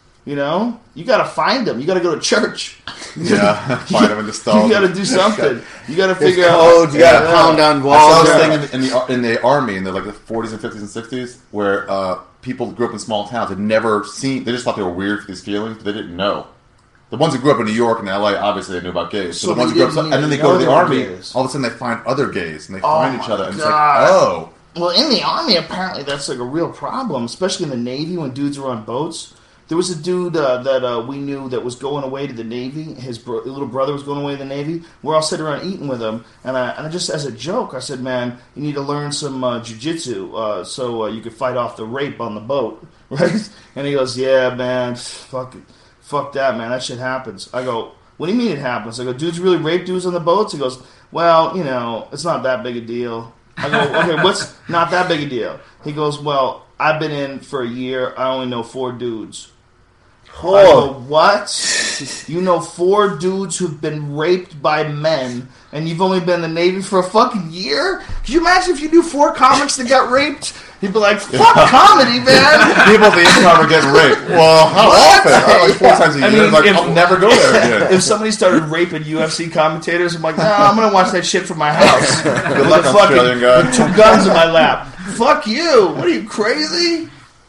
You got to find them. You got to go to church. Yeah, find them in the stall. You got to do something. You got to figure out. You got to pound on walls. I was thinking in the army in the 40s and 50s and 60s where people who grew up in small towns had never seen. They just thought they were weird for these feelings, but they didn't know. The ones who grew up in New York and LA, obviously they knew about gays. So the ones who grew up, and then they go to the army. All of a sudden, they find other gays and they find each other, and it's like, oh. Well, in the army, apparently that's a real problem, especially in the Navy when dudes are on boats. There was a dude that we knew that was going away to the Navy. His little brother was going away to the Navy. We're all sitting around eating with him. And I just, as a joke, I said, man, you need to learn some jiu-jitsu so you could fight off the rape on the boat. Right? And he goes, yeah, man, fuck that, man. That shit happens. I go, what do you mean it happens? I go, dudes really rape dudes on the boats? He goes, well, it's not that big a deal. I go, okay, what's not that big a deal? He goes, well, I've been in for a year. I only know 4 dudes. Oh. I go, what? You know 4 dudes who've been raped by men, and you've only been in the Navy for a fucking year? Could you imagine if you knew 4 comics that got raped? You'd be like, fuck comedy, man. People at the Improv are getting raped. Well, how often? Like 4 times a year. I'll never go there again. If somebody started raping UFC commentators, I'm like, I'm going to watch that shit from my house. Good luck, Australian guy. With 2 guns in my lap. Fuck you. What are you, crazy?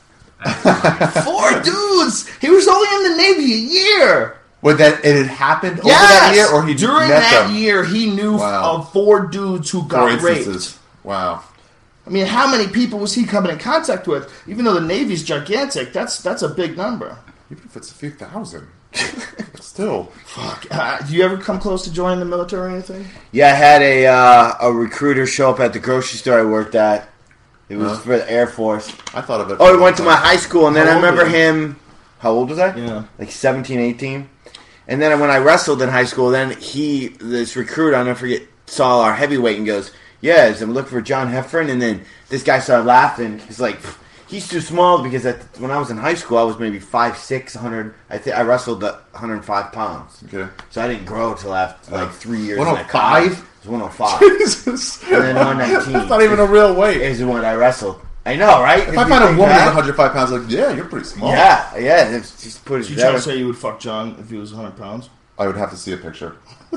4 dudes. He was only in the Navy a year. It had happened over that year, or during that year he knew of 4 dudes who got raped. Wow. I mean, how many people was he coming in contact with? Even though the Navy's gigantic, that's a big number. Even if it's a few thousand, still. Fuck. Do you ever come close to joining the military or anything? Yeah, I had a recruiter show up at the grocery store I worked at. It was for the Air Force. I thought of it. Oh, he went to my high school, and then I remember him. How old was I? Yeah. Like 17, 18. And then when I wrestled in high school, then this recruiter, I'll never forget, saw our heavyweight and goes, yes, I'm looking for John Heffron. And then this guy started laughing. He's like, he's too small because when I was in high school, I was maybe 5'6", 100. I wrestled at 105 pounds. Okay. So I didn't grow till after like 3 years. 105? It was 105. Jesus. And then 119. That's not even a real weight. Is when I wrestled. I know, right? If I find a woman who's 105 pounds, like, yeah, you're pretty small. Yeah. Just put it you trying to say you would fuck John if he was 100 pounds? I would have to see a picture.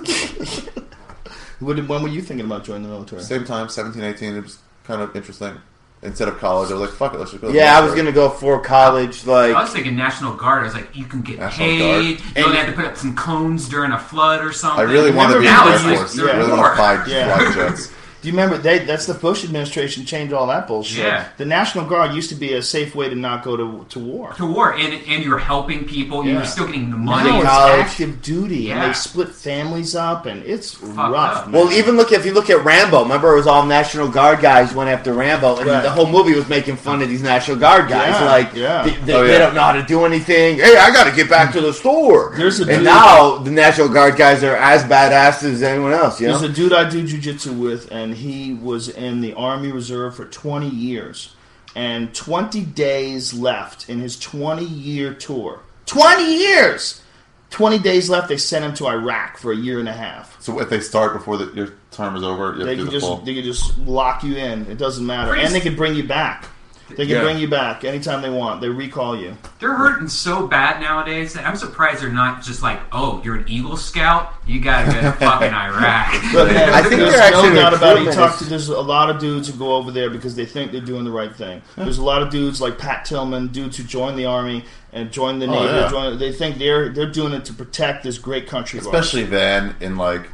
When were you thinking about joining the military? Same time, 17, 18. It was kind of interesting. Instead of college, I was like, fuck it, let's just go. Yeah, I was going to go for college. I was thinking National Guard. I was like, you can get paid. You only have to put up some cones during a flood or something. I really want to be in the Air Force. I really want to fly jets. Do you remember, that's the Bush administration changed all that bullshit. Yeah. The National Guard used to be a safe way to not go to war. To war, and you're helping people. You're still getting the money. Now it's active duty, and they split families up, and it's rough. Well, even if you look at Rambo, remember it was all National Guard guys went after Rambo, and the whole movie was making fun of these National Guard guys. They don't know how to do anything. Hey, I got to get back to the store. And now the National Guard guys are as badass as anyone else. There's a dude I do jiu-jitsu with, and he was in the Army Reserve for 20 years. And 20 days left in his 20-year tour. 20 years! 20 days left, they sent him to Iraq for a year and a half. So if they start before your term is over, they can just lock you in. It doesn't matter. And they can bring you back. They can bring you back anytime they want. They recall you. They're hurting so bad nowadays that I'm surprised they're not just like, oh, you're an Eagle Scout? You gotta go to fucking Iraq. But man, I think there's no doubt about it. There's a lot of dudes who go over there because they think they're doing the right thing. There's a lot of dudes like Pat Tillman, dudes who join the Army and join the Navy. They think they're doing it to protect this great country. Especially then in like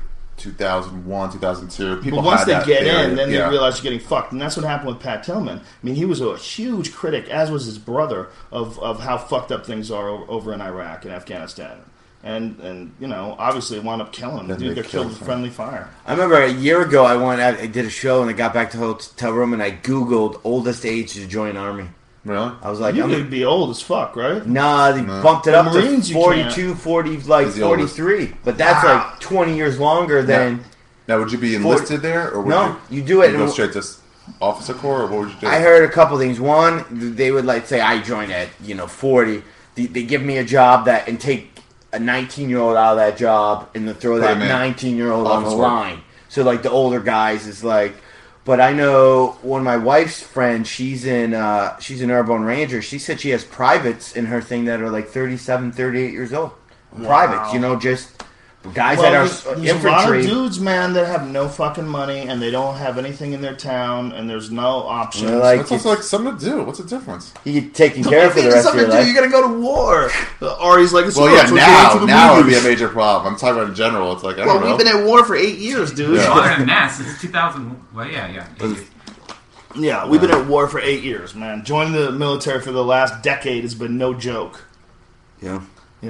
2001, 2002. But once they get in, then they realize you're getting fucked. And that's what happened with Pat Tillman. I mean, he was a huge critic, as was his brother, of how fucked up things are over in Iraq and Afghanistan. And you know, obviously it wound up killing him. The dude got killed with friendly fire. I remember a year ago I did a show and I got back to the hotel room and I Googled oldest age to join Army. Really? I was like, you could be old as fuck, right? Nah, they bumped it up to 42, 40, like 43. But that's like 20 years longer than... Now, would you be enlisted there? Or would you do it... You go straight to officer corps, or what would you do? I heard a couple things. One, they would like say, I joined at 40. They give me a job and take a 19-year-old out of that job and then throw that 19-year-old on the line. So like the older guys is like... But I know one of my wife's friends, she's an airborne ranger. She said she has privates in her thing that are like 37, 38 years old. Wow. Privates, just guys that are infantry. There's a lot of dudes, man, that have no fucking money and they don't have anything in their town and there's no options. That's also like something to do. What's the difference? You get taken care of for the rest of your life. You gotta go to war. Ari's like, now it would be a major problem. I'm talking about in general. It's like, I don't know. We've been at war for 8 years, dude. Other than that, since 2000. Well, yeah. Yeah, we've been at war for 8 years, man. Joining the military for the last decade has been no joke. Yeah.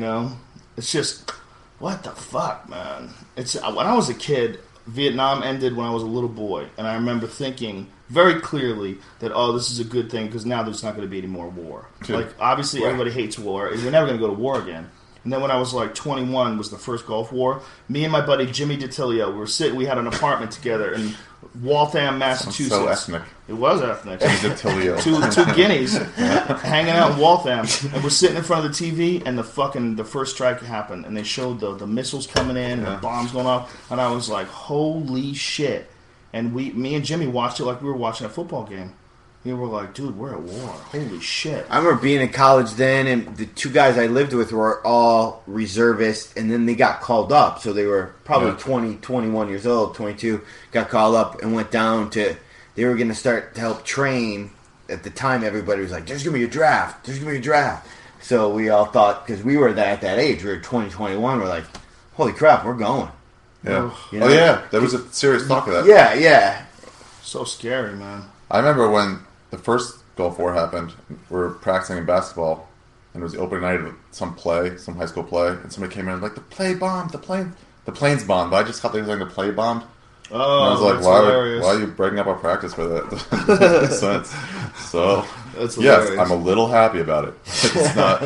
It's just... What the fuck, man? When I was a kid, Vietnam ended when I was a little boy, and I remember thinking very clearly that, this is a good thing because now there's not going to be any more war. Like, obviously, everybody hates war, and we're never going to go to war again. And then when I was like 21 was the first Gulf War. Me and my buddy Jimmy DiTilio, we had an apartment together in Waltham, Massachusetts. So ethnic. It was ethnic. DiTilio. two guineas hanging out in Waltham, and we're sitting in front of the TV, and the first strike happened, and they showed the missiles coming in, and the bombs going off, and I was like, holy shit! And me and Jimmy watched it like we were watching a football game. We were like, dude, we're at war. Holy shit. I remember being in college then, and the two guys I lived with were all reservists, and then they got called up. So they were probably 20, 21 years old, 22, got called up and went down to... They were going to start to help train. At the time, everybody was like, there's going to be a draft. There's going to be a draft. So we all thought, because we were at that age, we were 20, 21, we're like, holy crap, we're going. Yeah. There was a serious talk of that. Yeah. So scary, man. I remember when the first Gulf War happened, we were practicing in basketball, and it was the opening night of some high school play, and somebody came in like, the plane's bombed, but I just thought they were saying the play bombed. Oh, and I was like, why are you breaking up our practice for that? That doesn't make sense. So, yes, I'm a little happy about it. It's not.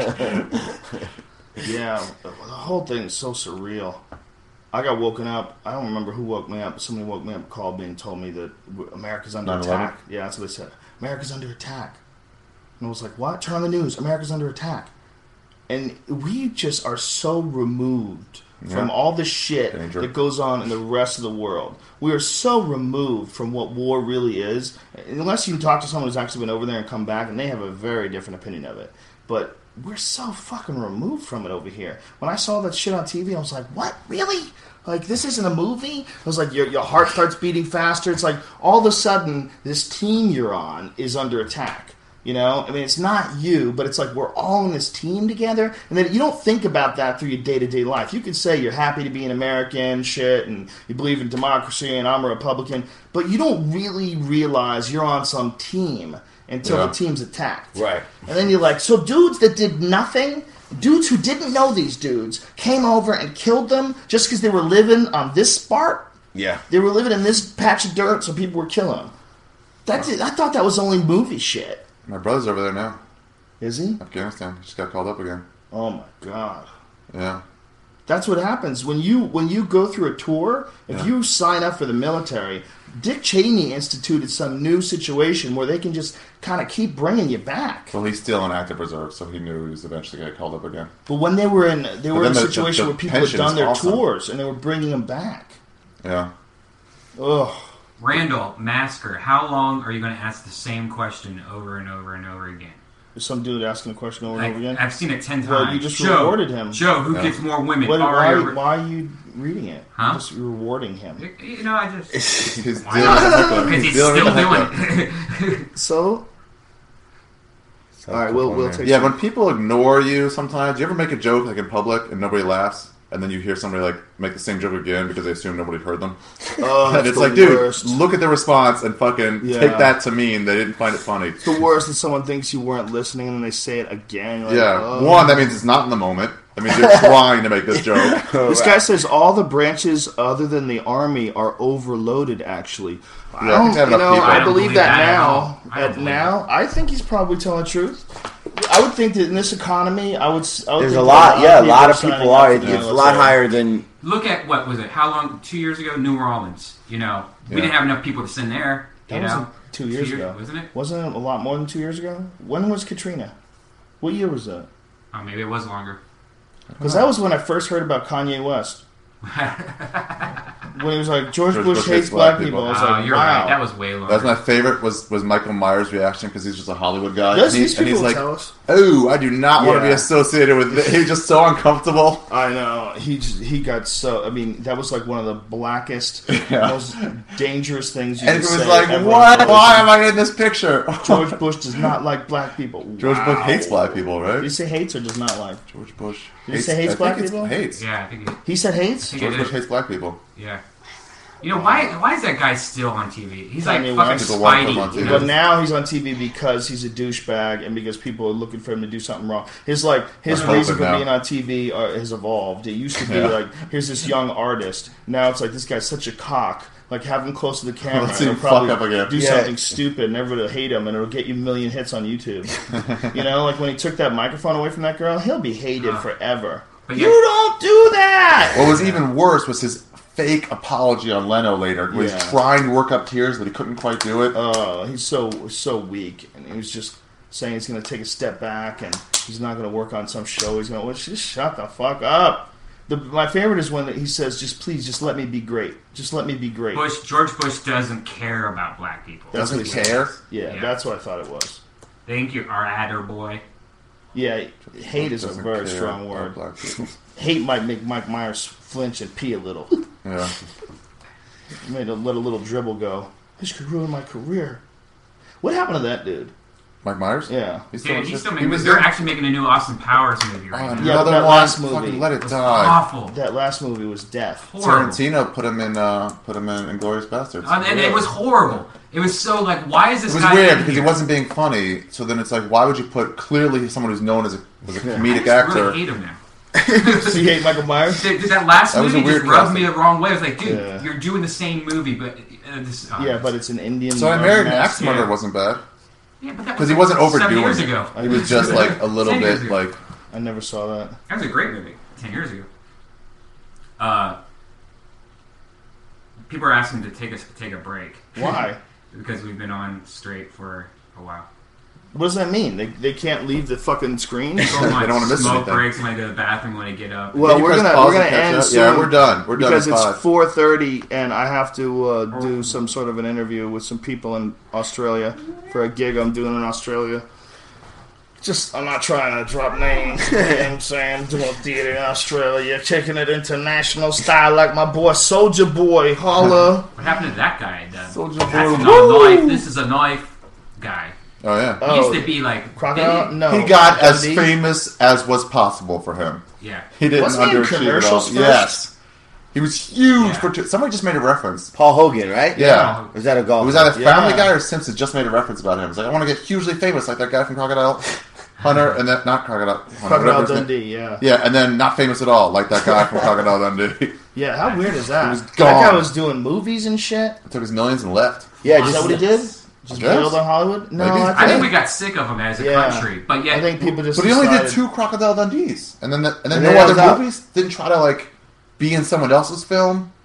Yeah, the whole thing is so surreal. I got woken up. I don't remember who woke me up. But somebody woke me up, called me, and told me that America's under attack. Yeah, that's what they said. America's under attack. And I was like, what? Turn on the news. America's under attack. And we just are so removed from all the shit that goes on in the rest of the world. We are so removed from what war really is. Unless you talk to someone who's actually been over there and come back, and they have a very different opinion of it. But we're so fucking removed from it over here. When I saw that shit on TV, I was like, what? Really? Like, this isn't a movie? It was like your heart starts beating faster. It's like all of a sudden this team you're on is under attack. I mean, it's not you, but it's like we're all in this team together. And then you don't think about that through your day-to-day life. You could say you're happy to be an American, shit, and you believe in democracy, and I'm a Republican, but you don't really realize you're on some team until the team's attacked. Right. And then you're like, so dudes that did nothing, dudes who didn't know these dudes, came over and killed them just because they were living on this spot? Yeah. They were living in this patch of dirt, so people were killing them. I thought that was only movie shit. My brother's over there now. Is he? Afghanistan. He just got called up again. Oh my god. Yeah. That's what happens when you go through a tour. If you sign up for the military, Dick Cheney instituted some new situation where they can just kind of keep bringing you back. Well, he's still in active reserve, so he knew he was eventually going to get called up again. But when they were in a situation where people had done their tours and they were bringing them back. Yeah. Ugh. Randall Masker, how long are you going to ask the same question over and over and over again? There's some dude asking a question over and over again. I've seen it 10 times. Well, you just rewarded him. Joe, who gets more women? Why are you reading it? Huh? You're just rewarding him. You know, I just... He's still doing it. So... All right, we'll take. Yeah, when people ignore you, sometimes you ever make a joke like in public and nobody laughs, and then you hear somebody like make the same joke again because they assume nobody heard them. Oh, and it's like, dude, look at the response and fucking take that to mean they didn't find it funny. It's the worst that someone thinks you weren't listening and then they say it again. Like, yeah, one, that means it's not in the moment. I mean, they're trying to make this joke. This guy says all the branches other than the army are overloaded. Actually, I believe that now. I think he's probably telling the truth. I would think that in this economy, There's a lot of people are. It's a lot higher than. Look at what was it? How long? 2 years ago, New Orleans. We didn't have enough people to send there. That wasn't 2 years ago, wasn't it? Wasn't it a lot more than 2 years ago? When was Katrina? What year was that? Oh, maybe it was longer. Because that was when I first heard about Kanye West. When he was like, George Bush hates black people. I was like, you're right. That was way longer. That's my favorite was Michael Myers' reaction because he's just a Hollywood guy. These people like, tell us. Oh, I do not want to be associated with it. He's just so uncomfortable. I know. He got so... I mean, that was like one of the blackest, most dangerous things you could say. And it was like, what? Why am I in this picture? George Bush does not like black people. George Bush hates black people, right? Did he say hates or does not like? George Bush Did he say hates black people? Hates. Yeah, I think he said hates? George Bush hates black people. Yeah. Why is that guy still on TV? He's like fucking Spidey. But now he's on TV because he's a douchebag and because people are looking for him to do something wrong. His reason for being on TV has evolved. It used to be like, here's this young artist. Now it's like, this guy's such a cock. Like, have him close to the camera and he'll probably do something stupid and everybody will hate him and it'll get you a million hits on YouTube. Like when he took that microphone away from that girl, he'll be hated forever. But you don't do that! What was even worse was his fake apology on Leno later. Where he's trying to work up tears, but he couldn't quite do it. Oh, he's so weak. And he was just saying he's going to take a step back and he's not going to work on some show. He's going to just shut the fuck up. My favorite is when he says, just let me be great. Just let me be great. George Bush doesn't care about black people. Doesn't care? Yeah, that's what I thought it was. Thank you, our adder boy. Yeah, hate is a very strong word. Hate might make Mike Myers flinch and pee a little. Yeah. Made a little dribble go. This could ruin my career. What happened to that dude? Mike Myers? Yeah. They're actually making a new Austin Powers movie right now. Yeah, that last movie. Let it die. Awful. That last movie was death. Horrible. Tarantino put him in Inglourious Basterds. And it was horrible. It was so like, why is this guy? It was weird because he wasn't being funny. So then it's like, why would you put clearly someone who's known as a comedic actor? I really hate him now. So you hate Michael Myers? That last movie just rubbed me the wrong way. I was like, dude, you're doing the same movie, but but it's an Indian. So American Axe Murderer wasn't bad. Yeah, but because he wasn't overdoing 7 years ago. He was just like a little bit like. I never saw that. That was a great movie 10 years ago. People are asking to take a break. Why? Because we've been on straight for a while. What does that mean? They can't leave the fucking screen? They don't want to miss smoke anything. breaks when I go to the bathroom when I get up. Well, we're gonna end soon. Yeah, we're done. We're done because it's 4:30 and I have to do some sort of an interview with some people in Australia for a gig I'm doing in Australia. I'm not trying to drop names. You know what I'm saying? Doing theater in Australia, taking it international style like my boy Soulja Boy. Holla. What happened to that guy? Soulja Boy. That's not a knife. This is a knife guy. Oh, yeah. He used to be like... Crocodile? No. He got as famous as was possible for him. Yeah. He didn't underachieve at all. Yes. He was huge for... Somebody just made a reference. Paul Hogan, right? Yeah. Was that a golf? Was that a Family Guy or Simpsons just made a reference about him? It's like, I want to get hugely famous like that guy from Crocodile Hunter, and then... Not Crocodile Hunter. Crocodile Dundee, yeah. Yeah, and then not famous at all like that guy from Crocodile Dundee. Yeah, how weird is that? He was gone. That guy was doing movies and shit. Took his millions and left. Yeah, is that what he did? Just bailed on Hollywood? No, I think we got sick of him as a country. But yeah, I think people just. But he only did 2 Crocodile Dundees, and then no other movies. Didn't try to like be in someone else's film.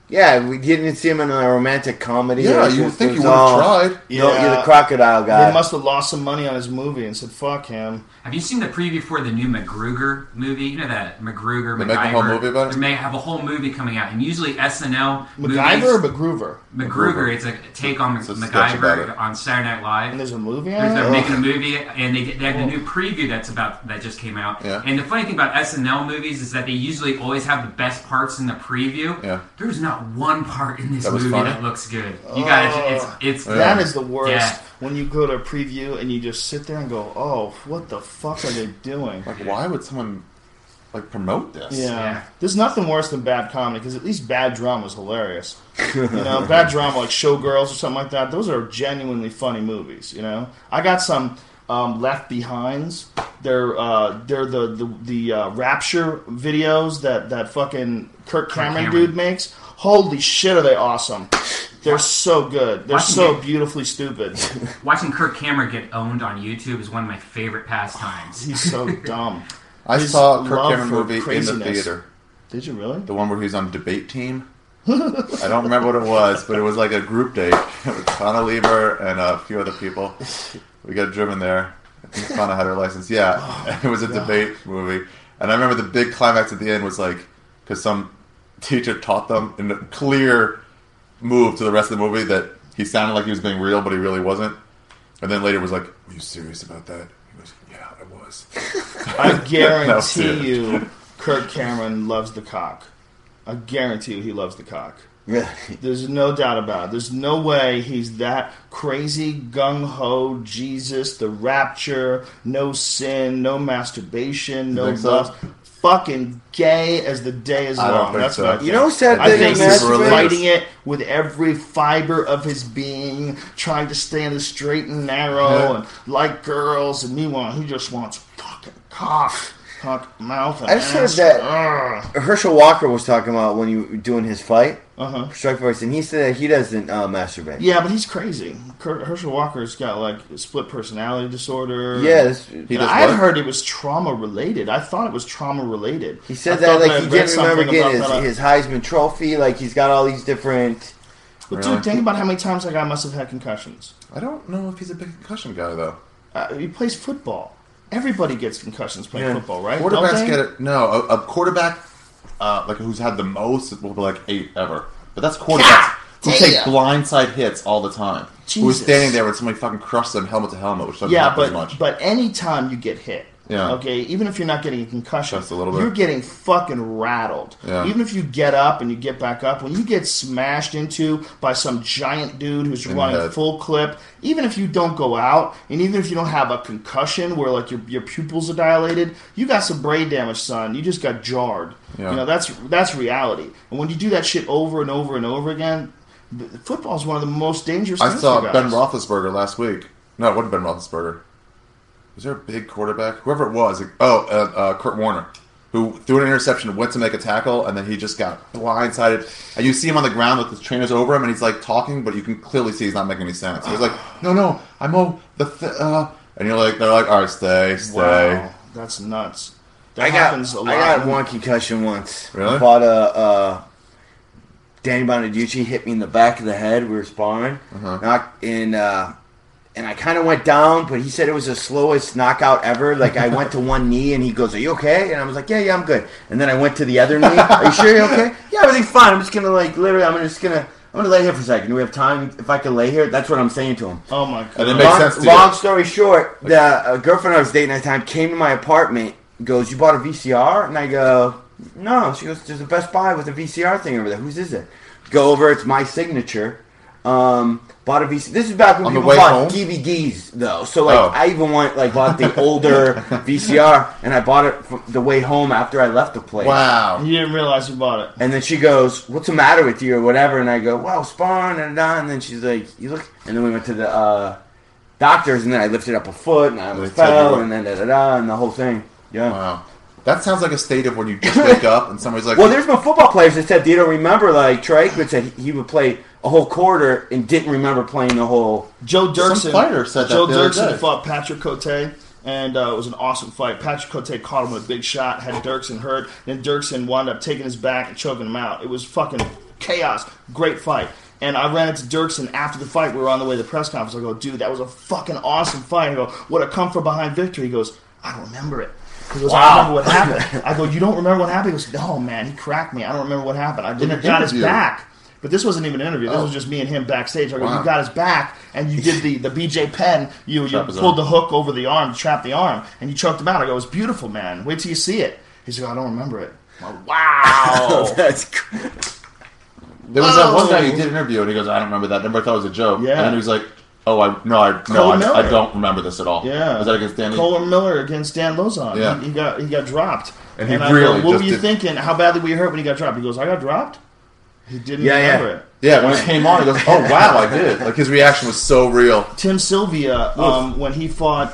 Yeah, we didn't see him in a romantic comedy. Yeah, you would think you would have tried. Yeah. No, you're the crocodile guy. He must have lost some money on his movie and said, fuck him. Have you seen the preview for the new MacGruber movie? You know that MacGruber, They make a whole movie about it? They may have a whole movie coming out. And usually SNL MacGyver or MacGruber? MacGruber. It's a take on MacGyver on Saturday Night Live. And there's a movie on it? it? They're making a movie, and they have the new preview that just came out. Yeah. And the funny thing about SNL movies is that they usually always have the best parts in the preview. Yeah. There's not one part in this movie funny? that looks good. You got it's that is the worst. Yeah. When you go to a preview and you just sit there and go, "Oh, what the fuck are they doing?" Like, why would someone promote this? Yeah. There's nothing worse than bad comedy because at least bad drama is hilarious. Bad drama like Showgirls or something like that. Those are genuinely funny movies. I got some Left Behinds. They're the Rapture videos that fucking Kirk Cameron dude makes. Holy shit, are they awesome! They're so good. They're so beautifully stupid. Watching Kirk Cameron get owned on YouTube is one of my favorite pastimes. He's so dumb. I saw a Kirk Cameron movie in the theater. Did you really? The one where he was on Debate Team. I don't remember what it was, but it was like a group date with Connor Lieber and a few other people. We got driven there. I think Connor had her license. Yeah, it was a debate movie. And I remember the big climax at the end was because some teacher taught them in a clear move to the rest of the movie that he sounded like he was being real, but he really wasn't. And then later was like, "Are you serious about that?" He goes, "Yeah, I was." I guarantee you, Kirk Cameron loves the cock. I guarantee you, he loves the cock. Really? There's no doubt about it. There's no way he's that crazy, gung-ho, Jesus, the rapture, no sin, no masturbation, no lust. Fucking gay as the day is long. That's what I think. You know, sad I think he's religious. fighting it with every fiber of his being, trying to stay in the straight and narrow and like girls. And meanwhile, he just wants fucking cock mouth. And I've heard that Herschel Walker was talking about when you were doing his fight, Strikeforce, and he said that he doesn't masturbate. Yeah, but he's crazy. Herschel Walker's got split personality disorder. Yes, I had heard it was trauma related. I thought it was trauma related. He said that he didn't remember getting his Heisman Trophy. He's got all these different. But dude, think about how many times that guy must have had concussions. I don't know if he's a big concussion guy though. He plays football. Everybody gets concussions playing football, right? Quarterbacks get it. No, a quarterback who's had the most will be 8 ever. But that's quarterbacks who take blindside hits all the time. Jesus. Who's standing there when somebody fucking crushes them helmet to helmet, which doesn't happen as much. But any time you get hit, okay, even if you're not getting a concussion, just a little bit. You're getting fucking rattled. Yeah. Even if you get up and you get back up, when you get smashed into by some giant dude who's running full clip, even if you don't go out, and even if you don't have a concussion where your pupils are dilated, you got some brain damage, son. You just got jarred. Yeah. That's reality. And when you do that shit over and over and over again, football is one of the most dangerous things. I saw for guys. Ben Roethlisberger last week. No, it wasn't Ben Roethlisberger. Was there a big quarterback? Whoever it was. Kurt Warner, who threw an interception, went to make a tackle, and then he just got blindsided. And you see him on the ground with his trainers over him, and he's talking, but you can clearly see he's not making any sense. He's like, "No, I'm and you're they're like, "All right, stay." Wow, that's nuts. That happens a lot. I got one concussion once. Really? I bought Danny Bonaducci hit me in the back of the head. We were sparring, and I kind of went down, but he said it was the slowest knockout ever. I went to one knee, and he goes, "Are you okay?" And I was like, "Yeah, I'm good." And then I went to the other knee. "Are you sure you're okay?" "Yeah, everything's fine. I'm just gonna literally, I'm gonna lay here for a second. Do we have time? If I can lay here?" That's what I'm saying to him. Oh my god! And it makes sense to you. Long story short, the girlfriend I was dating at the time came to my apartment. Goes, "You bought a VCR?" And I go, "No." She goes, "There's a Best Buy with a VCR thing over there. Whose is it?" Go over. It's my signature. Bought a VCR. This is back when people bought DVDs, though. So I even bought the older VCR, and I bought it from the way home after I left the place. Wow! You didn't realize you bought it. And then she goes, "What's the matter with you?" or whatever. And I go, "Well, sparring and then she's like, "You look." And then we went to the doctors, and then I lifted up a foot, and I fell, and then and the whole thing. Yeah. Wow. That sounds like a state of when you just wake up and somebody's like... Well, there's been football players that said, "Do you don't remember?" Troy Aikman said he would play a whole quarter and didn't remember playing the whole... Joe Dirksen. Some fighter said that Joe the other Dirksen day. fought Patrick Cote, and it was an awesome fight. Patrick Cote caught him with a big shot, had Dirksen hurt, then Dirksen wound up taking his back and choking him out. It was fucking chaos, great fight. And I ran into Dirksen after the fight. We were on the way to the press conference. I go, dude, that was a fucking awesome fight. I go, what a come from behind victory. He goes, I don't remember it. He goes, I don't remember what happened. I go, you don't remember what happened? He goes, no, man, he cracked me. I don't remember what happened. I didn't got his back. But this wasn't even an interview. This was just me and him backstage. I go, you got his back, and you did the BJ Penn. You pulled the hook over the arm, trapped the arm, and you choked him out. I go, it was beautiful, man. Wait till you see it. He's like, I don't remember it. I'm like, wow. That's cool. There was that one guy who did an interview, and he goes, I don't remember that. Remember, I thought it was a joke. Yeah. And then he was like, I don't remember this at all. Yeah. Was that against Dan? Colin Miller against Dan Lozon. Yeah. He got dropped. And he really what were you thinking? How badly were you hurt when he got dropped? He goes, I got dropped? He didn't remember it. Yeah, when it came on, he goes, oh, wow, I did. Like, his reaction was so real. Tim Sylvia, when he fought,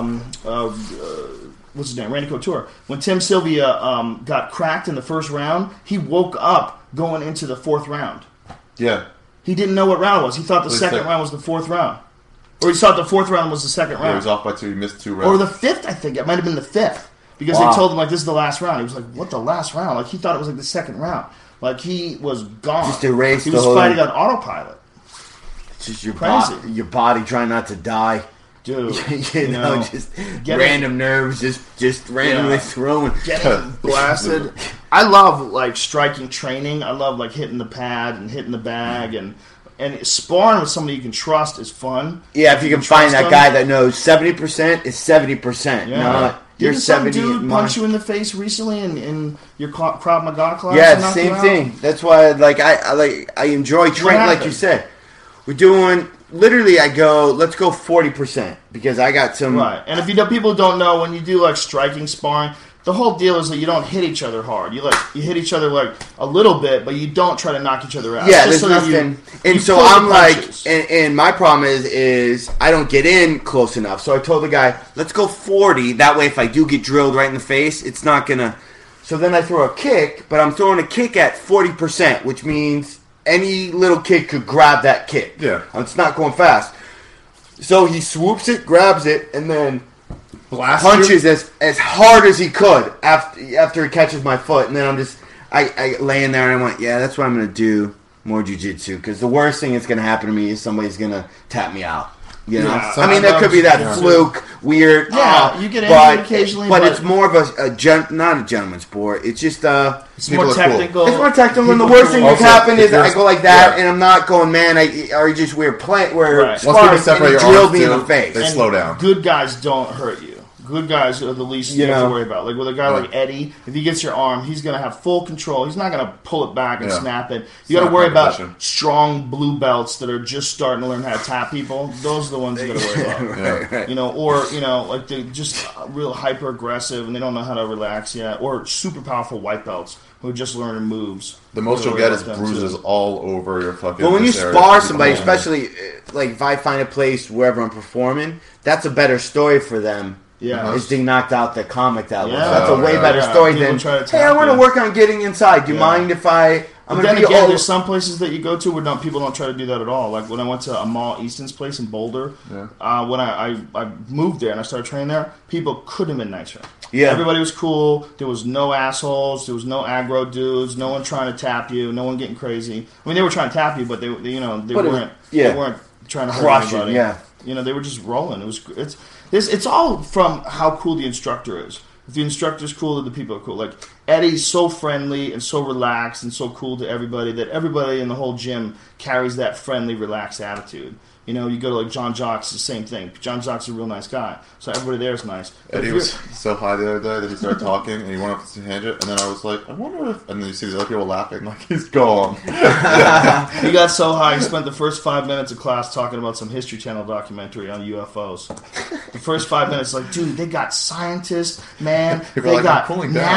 what's his name, Randy Couture. When Tim Sylvia got cracked in the first round, he woke up going into the fourth round. Yeah. He didn't know what round it was. He thought the second round was the fourth round. Or he thought the fourth round was the second round. Yeah, he was off by 2. He missed 2 rounds. Or the fifth, I think. It might have been the fifth. Because they told him, like, this is the last round. He was like, what, the last round? Like, he thought it was, like, the second round. Like, he was gone. Just erased He was fighting on autopilot. It's just your body trying not to die. Dude, you know, just random nerves, just randomly thrown. Getting blasted. I love, like, striking training. I love, like, hitting the pad and hitting the bag. And sparring with somebody you can trust is fun. Yeah, if you can find that guy that knows 70% is 70%. Yeah. Didn't some dude punch you in the face recently in your Krav Maga class? Yeah, same thing. That's why, like, I enjoy training. Like you said, we're doing. Literally, I go, let's go 40% because I got some. Right, and if people don't know, when you do like striking sparring, the whole deal is that you don't hit each other hard. You hit each other like a little bit, but you don't try to knock each other out. Yeah, there's nothing. And so I'm like, and my problem is I don't get in close enough. So I told the guy, let's go 40. That way, if I do get drilled right in the face, it's not gonna. So then I throw a kick, but I'm throwing a kick at 40%, which means any little kid could grab that kick. Yeah. It's not going fast. So he swoops it, grabs it, and then punches as hard as he could after he catches my foot. And then I'm just, I laying there and I went, yeah, that's what I'm going to do, more jiu-jitsu. Because the worst thing that's going to happen to me is somebody's going to tap me out. You know? Yeah, I mean, there could be that fluke, weird. Yeah, you get injured occasionally. But it's more of not a gentleman's sport. It's just it's more technical. It's more technical, and the worst thing that's happened is I go like that, and I'm not going, man, are you just weird playing where sparring and drilled me in the face. They slow down. Good guys don't hurt you. Good guys are the least you have to worry about. Like with a guy like Eddie, if he gets your arm, he's going to have full control. He's not going to pull it back and snap it. You got to worry about strong blue belts that are just starting to learn how to tap people. Those are the ones you got to worry about. Right. You know, or like they're just real hyper aggressive and they don't know how to relax yet. Or super powerful white belts who are just learning moves. The most you'll get is bruises all over your fucking. But when you spar somebody, especially like if I find a place wherever I'm performing, that's a better story for them. Yeah, is they knocked out the comic that was. That's a way better story than, hey, I want to work on getting inside. Do you mind if I'm going to be there's some places that you go to where people don't try to do that at all. Like when I went to Amal Easton's place in Boulder, when I moved there and I started training there, people couldn't have been nicer. Yeah. Everybody was cool. There was no assholes. There was no aggro dudes. No one trying to tap you. No one getting crazy. I mean, they were trying to tap you, but they weren't trying to hurt anybody. Yeah. You know, they were just rolling. It's all from how cool the instructor is. If the instructor's cool, then the people are cool. Like, Eddie's so friendly and so relaxed and so cool to everybody that everybody in the whole gym carries that friendly, relaxed attitude. You know, you go to, like, John Jocks, the same thing. John Jocks is a real nice guy, so everybody there is nice. Eddie was so high the other day that he started talking, and he went up to tangent, and then I was like, I wonder if... And then you see these other people laughing, like, he's gone. He got so high, he spent the first 5 minutes of class talking about some History Channel documentary on UFOs. The first 5 minutes, like, dude, they got scientists, man. They got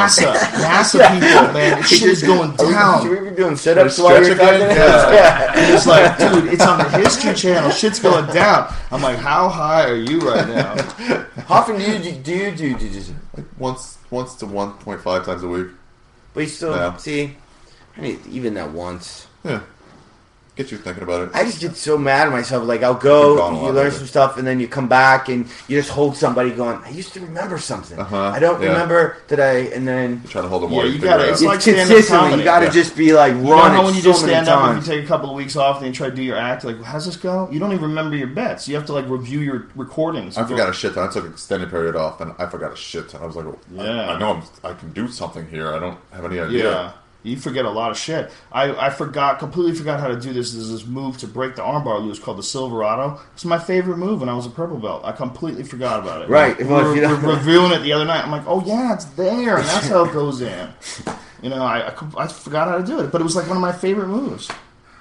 NASA people, man. This shit is going down. Should we be doing sit-ups while you're talking? Yeah. And it's like, dude, it's on the History Channel. Shit's going down. I'm like, how high are you right now? How often do you do jiu-jitsu? Like once to 1.5 times a week. But you still see, I mean, even that once. Yeah. Get you thinking about it. I just get so mad at myself. Like, I'll go, you learn some stuff, and then you come back, and you just hold somebody going, I used to remember something. I don't remember today, and then... You try to hold them more. Yeah, you gotta, it's like consistently. You gotta just be like, run. You know when you just stand up and you take a couple of weeks off, and then you try to do your act, like, how's this go? You don't even remember your bets. You have to, like, review your recordings. I forgot a shit ton. I took an extended period off, and I forgot a shit ton. I was like, I know I can do something here. I don't have any idea. Yeah. You forget a lot of shit. I completely forgot how to do this. There's this move to break the armbar loose called the Silverado. It's my favorite move when I was a purple belt. I completely forgot about it. Right. We were reviewing it the other night. I'm like, oh yeah, it's there. And that's how it goes in. You know, I forgot how to do it. But it was like one of my favorite moves.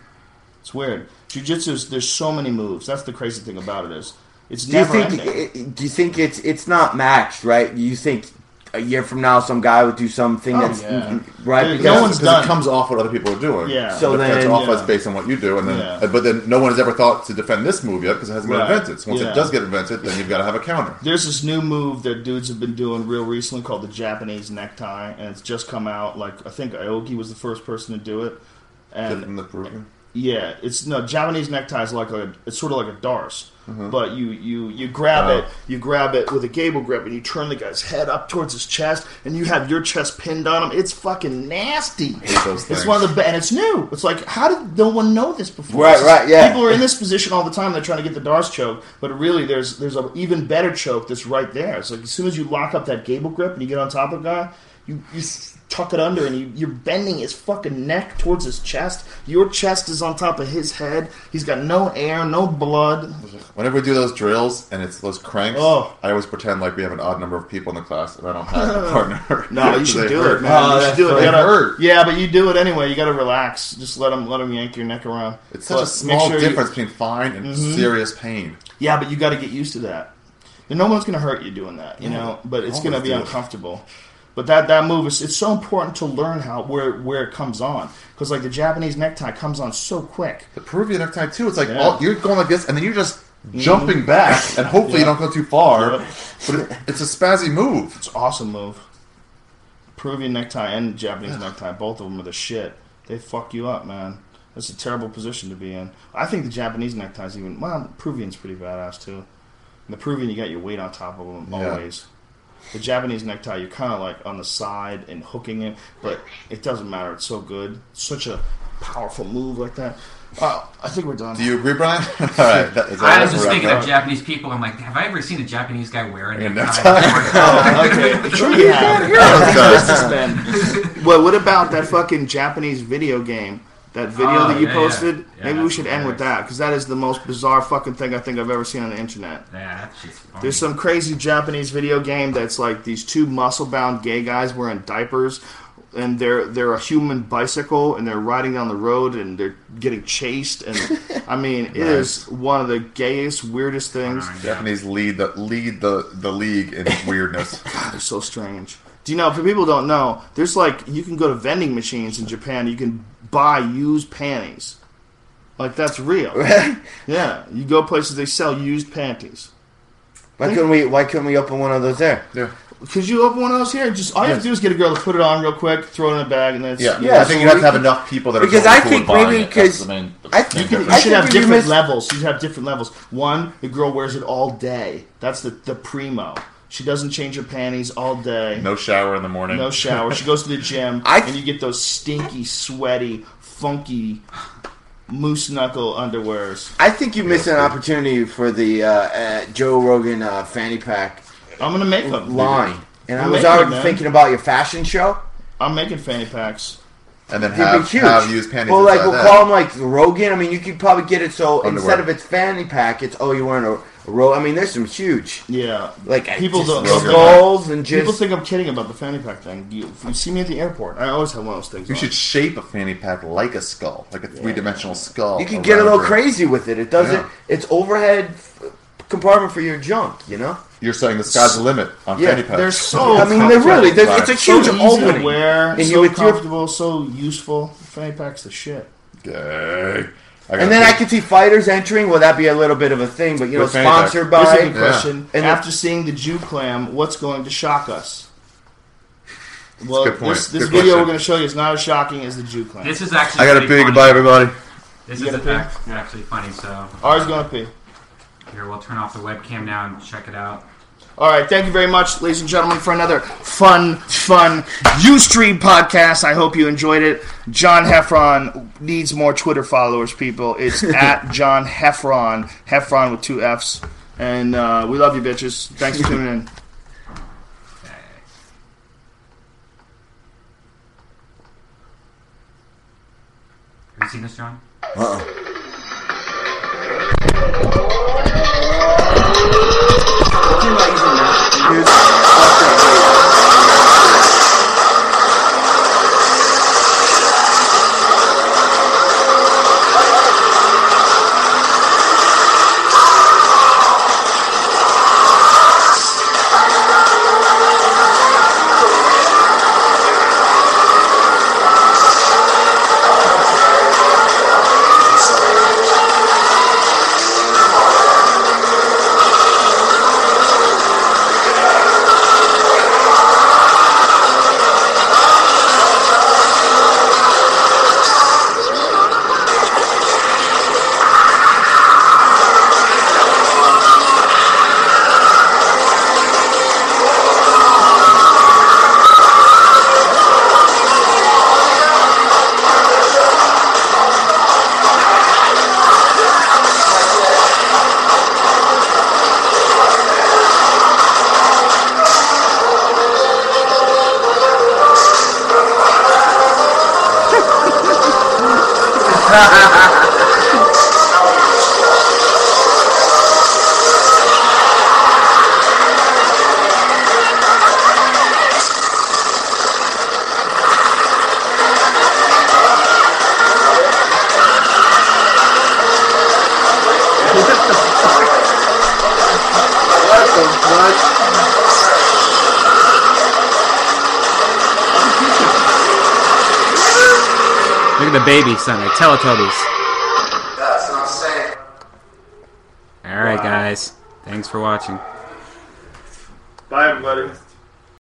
It's weird. Jiu-Jitsu, there's so many moves. That's the crazy thing about it is. It's never ending. Do you think it's not matched, right? You think... a year from now, some guy would do something right because no one's done. It comes off what other people are doing. Yeah, so then it's off based on what you do, and then but then no one has ever thought to defend this move yet because it hasn't been invented. So once it does get invented, then you've got to have a counter. There's this new move that dudes have been doing real recently called the Japanese necktie, and it's just come out. Like I think Aoki was the first person to do it. And from the Peruvian? Yeah, Japanese necktie is it's sort of like a Darce. But you grab it with a gable grip, and you turn the guy's head up towards his chest, and you have your chest pinned on him. It's fucking nasty. I hate those things. It's one of the and it's new. It's like, how did no one know this before? Right, yeah. People are in this position all the time. They're trying to get the Darce choke, but really there's an even better choke that's right there. It's like as soon as you lock up that gable grip and you get on top of the guy, you tuck it under, and you're bending his fucking neck towards his chest. Your chest is on top of his head. He's got no air, no blood. Whenever we do those drills and it's those cranks, I always pretend like we have an odd number of people in the class and I don't have a partner. No, you should do it, man. You should do it. It hurt. Yeah, but you do it anyway. You got to relax. Just let them yank your neck around. It's such a small difference between fine and serious pain. Yeah, but you got to get used to that. And no one's going to hurt you doing that, you know. But it's going to be uncomfortable. But that move it's so important to learn where it comes on, because like the Japanese necktie comes on so quick. The Peruvian necktie too. It's like you're going like this, and then you're just jumping back, and hopefully you don't go too far. But it's a spazzy move. It's an awesome move. Peruvian necktie and Japanese necktie, both of them are the shit. They fuck you up, man. That's a terrible position to be in. I think the Japanese necktie is Peruvian's pretty badass too. And the Peruvian, you got your weight on top of them always. The Japanese necktie, you're kind of like on the side and hooking it, but it doesn't matter. It's so good. It's such a powerful move like that. I think we're done. Do you agree, Brian? All right. I was just thinking of Japanese people. I'm like, have I ever seen a Japanese guy wear a necktie? Okay. Sure you have. Well, what about that fucking Japanese video game? That video that you posted? Yeah, maybe we should end with that, because that is the most bizarre fucking thing I think I've ever seen on the internet. Yeah, that shit's funny. There's some crazy Japanese video game that's like these two muscle-bound gay guys wearing diapers, and they're a human bicycle, and they're riding down the road, and they're getting chased, and I mean, it is one of the gayest, weirdest things. Japanese lead the league in weirdness. God, they're so strange. Do you know, for people who don't know, there's like, you can go to vending machines in Japan, you can buy used panties. Like, that's real. Yeah, you go places, they sell used panties. Why couldn't we open one of those there? Yeah. Because you open one of those here, all you have to do is get a girl to put it on real quick, throw it in a bag, and then it's... I think you have to have enough people that are because I think maybe because... You should have different levels. You should have different levels. One, the girl wears it all day. That's the primo. She doesn't change her panties all day. No shower in the morning. No shower. She goes to the gym, and you get those stinky, sweaty, funky moose knuckle underwears. I think you missed an opportunity for the Joe Rogan fanny pack. I'm going to make them. Line. And I was already thinking about your fashion show. I'm making fanny packs. And then have used panties. Well, like, we'll call them like Rogan. I mean, you could probably get it so instead of its fanny pack, it's, you're wearing a I mean, there's some huge, like people skulls and just. People think I'm kidding about the fanny pack thing. You see me at the airport, I always have one of those things. You should shape a fanny pack like a skull, like a 3-dimensional skull. You can get a little crazy with it. It doesn't. It's overhead compartment for your junk. You know. You're saying the sky's the limit on fanny packs. They're so. I mean, they're really. It's a huge opening. To wear, and so comfortable, so useful. Fanny pack's the shit. Okay. And then I could see fighters entering. Will that be a little bit of a thing? But, sponsored by... Here's a good question. And after seeing the Jew clam, what's going to shock us? Well, this video we're going to show you is not as shocking as the Jew clam. This is actually I got a big goodbye, everybody. This is actually funny, so... Ours gonna pee. Here, we'll turn off the webcam now and check it out. All right, thank you very much, ladies and gentlemen, for another fun Ustream podcast. I hope you enjoyed it. John Heffron needs more Twitter followers, people. It's at John Heffron, Heffron with 2 Fs. And we love you, bitches. Thanks for tuning in. Have you seen this, John? Look at the baby son, like Teletubbies. That's not safe. Alright, guys. Thanks for watching. Bye, everybody.